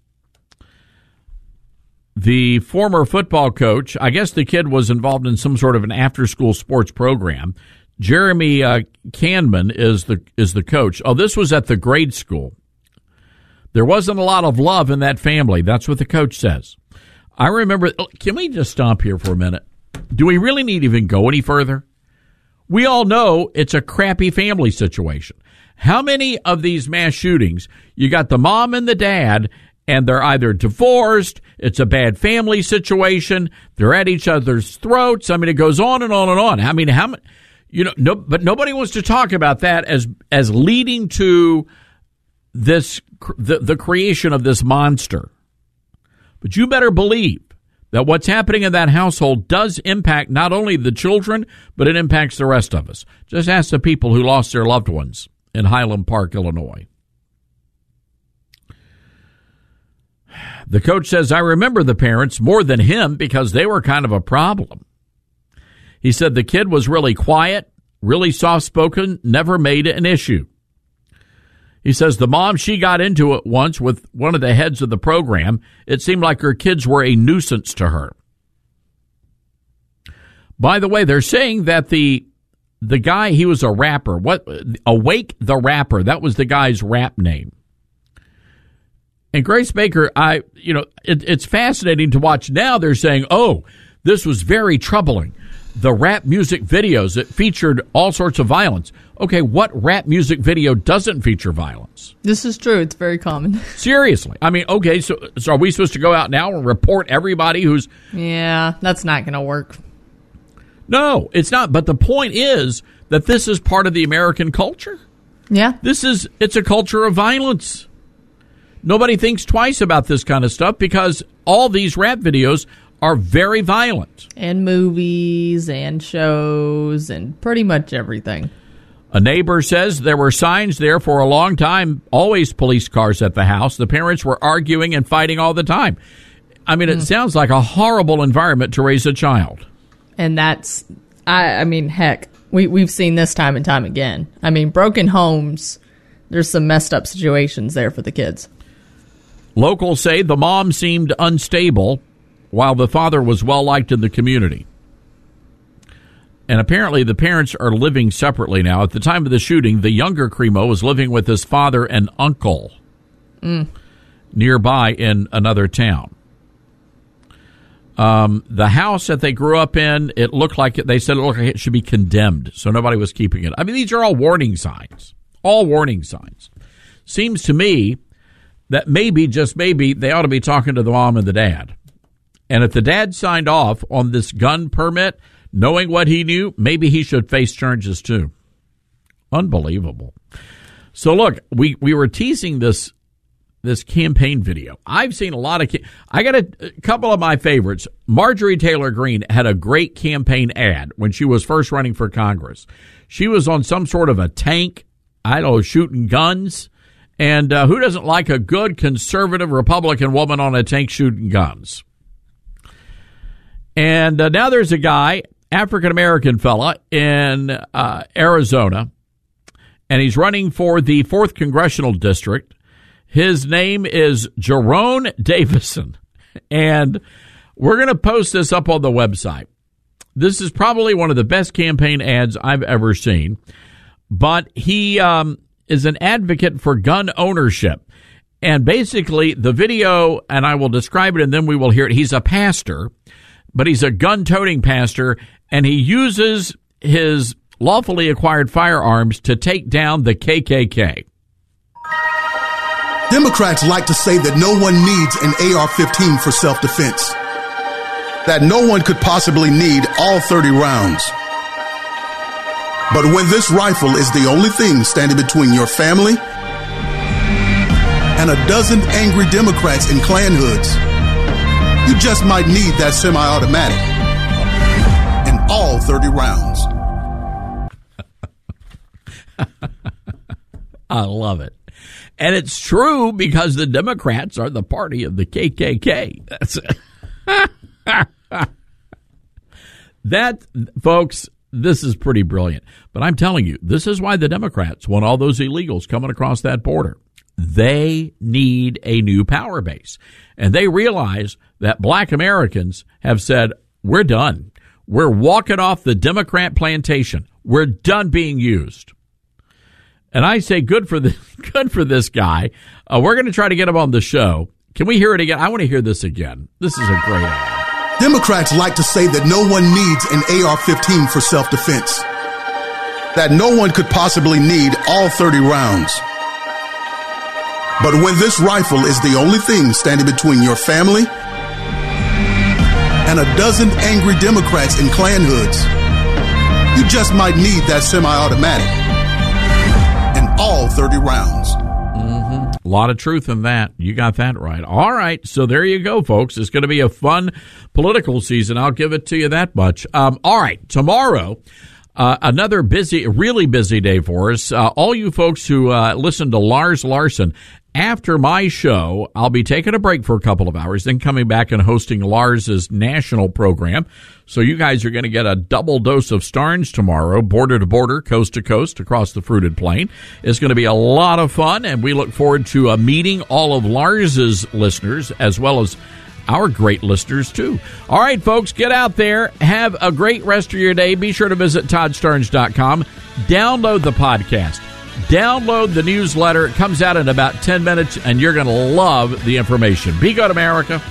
The former football coach, I guess the kid was involved in some sort of an after-school sports program. Jeremy uh, Canman is the is the coach. Oh, this was at the grade school. There wasn't a lot of love in that family. That's what the coach says. I remember, can we just stop here for a minute? Do we really need to even go any further? We all know it's a crappy family situation. How many of these mass shootings, you got the mom and the dad, and they're either divorced, it's a bad family situation, they're at each other's throats. I mean, it goes on and on and on. I mean, how many, You know, no, but nobody wants to talk about that as as leading to this the, the creation of this monster. But you better believe that what's happening in that household does impact not only the children, but it impacts the rest of us. Just ask the people who lost their loved ones in Highland Park, Illinois. The coach says, I remember the parents more than him because they were kind of a problem. He said the kid was really quiet, really soft-spoken, never made an issue. He says the mom, she got into it once with one of the heads of the program. It seemed like her kids were a nuisance to her. By the way, they're saying that the the guy, he was a rapper. What Awake the Rapper, that was the guy's rap name. And Grace Baker, I, you know, it, it's fascinating to watch now. They're saying, oh, this was very troubling. The rap music videos that featured all sorts of violence. Okay, what rap music video doesn't feature violence? This is true. It's very common. Seriously. I mean, okay, so, so are we supposed to go out now and report everybody who's... Yeah, that's not going to work. No, it's not. But the point is that this is part of the American culture. Yeah. This is, it's a culture of violence. Nobody thinks twice about this kind of stuff because all these rap videos are very violent. And movies and shows and pretty much everything. A neighbor says there were signs there for a long time, always police cars at the house. The parents were arguing and fighting all the time. I mean, it mm. sounds like a horrible environment to raise a child. And that's, I, I mean, heck, we, we've seen this time and time again. I mean, broken homes, there's some messed up situations there for the kids. Locals say the mom seemed unstable while the father was well-liked in the community. And apparently the parents are living separately now. At the time of the shooting, the younger Cremo was living with his father and uncle mm. nearby in another town. Um, the house that they grew up in, it looked like it, they said it looked like it should be condemned, so nobody was keeping it. I mean, these are all warning signs. All warning signs. Seems to me that maybe, just maybe, they ought to be talking to the mom and the dad. And if the dad signed off on this gun permit, knowing what he knew, maybe he should face charges too. Unbelievable. So look, we, we were teasing this this campaign video. I've seen a lot of, I got a, a couple of my favorites. Marjorie Taylor Greene had a great campaign ad when she was first running for Congress. She was on some sort of a tank, I don't know, shooting guns. And uh, who doesn't like a good conservative Republican woman on a tank shooting guns? And uh, now there's a guy, African-American fella in uh, Arizona, and he's running for the fourth Congressional District. His name is Jerome Davison, and we're going to post this up on the website. This is probably one of the best campaign ads I've ever seen, but he... Um, is an advocate for gun ownership. And basically, the video, and I will describe it and then we will hear it, he's a pastor, but he's a gun-toting pastor, and he uses his lawfully acquired firearms to take down the K K K. Democrats like to say that no one needs an A R fifteen for self-defense, that no one could possibly need all thirty rounds. But when this rifle is the only thing standing between your family and a dozen angry Democrats in Klan hoods, you just might need that semi-automatic and all thirty rounds. I love it. And it's true because the Democrats are the party of the K K K. That's it. That, folks... This is pretty brilliant. But I'm telling you, this is why the Democrats want all those illegals coming across that border. They need a new power base. And they realize that black Americans have said, we're done. We're walking off the Democrat plantation. We're done being used. And I say good for the, good for this guy. Uh, we're going to try to get him on the show. Can we hear it again? I want to hear this again. This is a great ad. Democrats like to say that no one needs an A R fifteen for self-defense, that no one could possibly need all thirty rounds. But when this rifle is the only thing standing between your family and a dozen angry Democrats in Klan hoods, You just might need that semi-automatic in all thirty rounds. A lot of truth in that. You got that right. All right. So there you go, folks. It's going to be a fun political season. I'll give it to you that much. Um, all right. Tomorrow, uh, another busy, really busy day for us. Uh, all you folks who uh, listen to Lars Larson, after my show, I'll be taking a break for a couple of hours, then coming back and hosting Lars's national program. So you guys are going to get a double dose of Starnes tomorrow, border to border, coast to coast, across the fruited plain. It's going to be a lot of fun, and we look forward to uh, meeting all of Lars's listeners as well as our great listeners, too. All right, folks, get out there. Have a great rest of your day. Be sure to visit Todd Starnes dot com. Download the podcast. Download the newsletter. It comes out in about ten minutes, and you're going to love the information. Be good, America.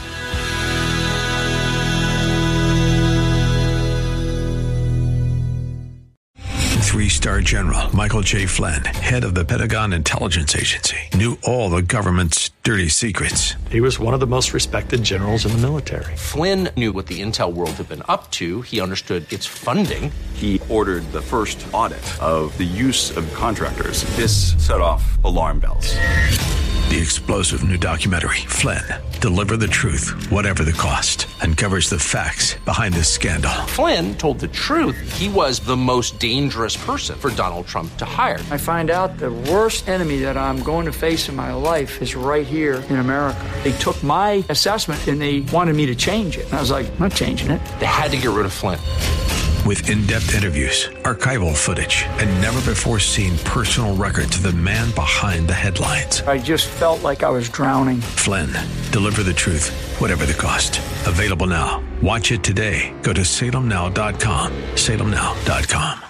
Three-star General Michael J. Flynn, head of the Pentagon Intelligence Agency, knew all the government's dirty secrets. He was one of the most respected generals in the military. Flynn knew what the intel world had been up to. He understood its funding. He ordered the first audit of the use of contractors. This set off alarm bells. The explosive new documentary, Flynn, Deliver the Truth, Whatever the Cost, uncovers the facts behind this scandal. Flynn told the truth. He was the most dangerous person for Donald Trump to hire. I find out the worst enemy that I'm going to face in my life is right here in America. They took my assessment and they wanted me to change it. And I was like, I'm not changing it. They had to get rid of Flynn. With in-depth interviews, archival footage, and never-before-seen personal records of the man behind the headlines. I just felt like I was drowning. Flynn, Deliver the Truth, Whatever the Cost. Available now. Watch it today. Go to Salem Now dot com. Salem Now dot com.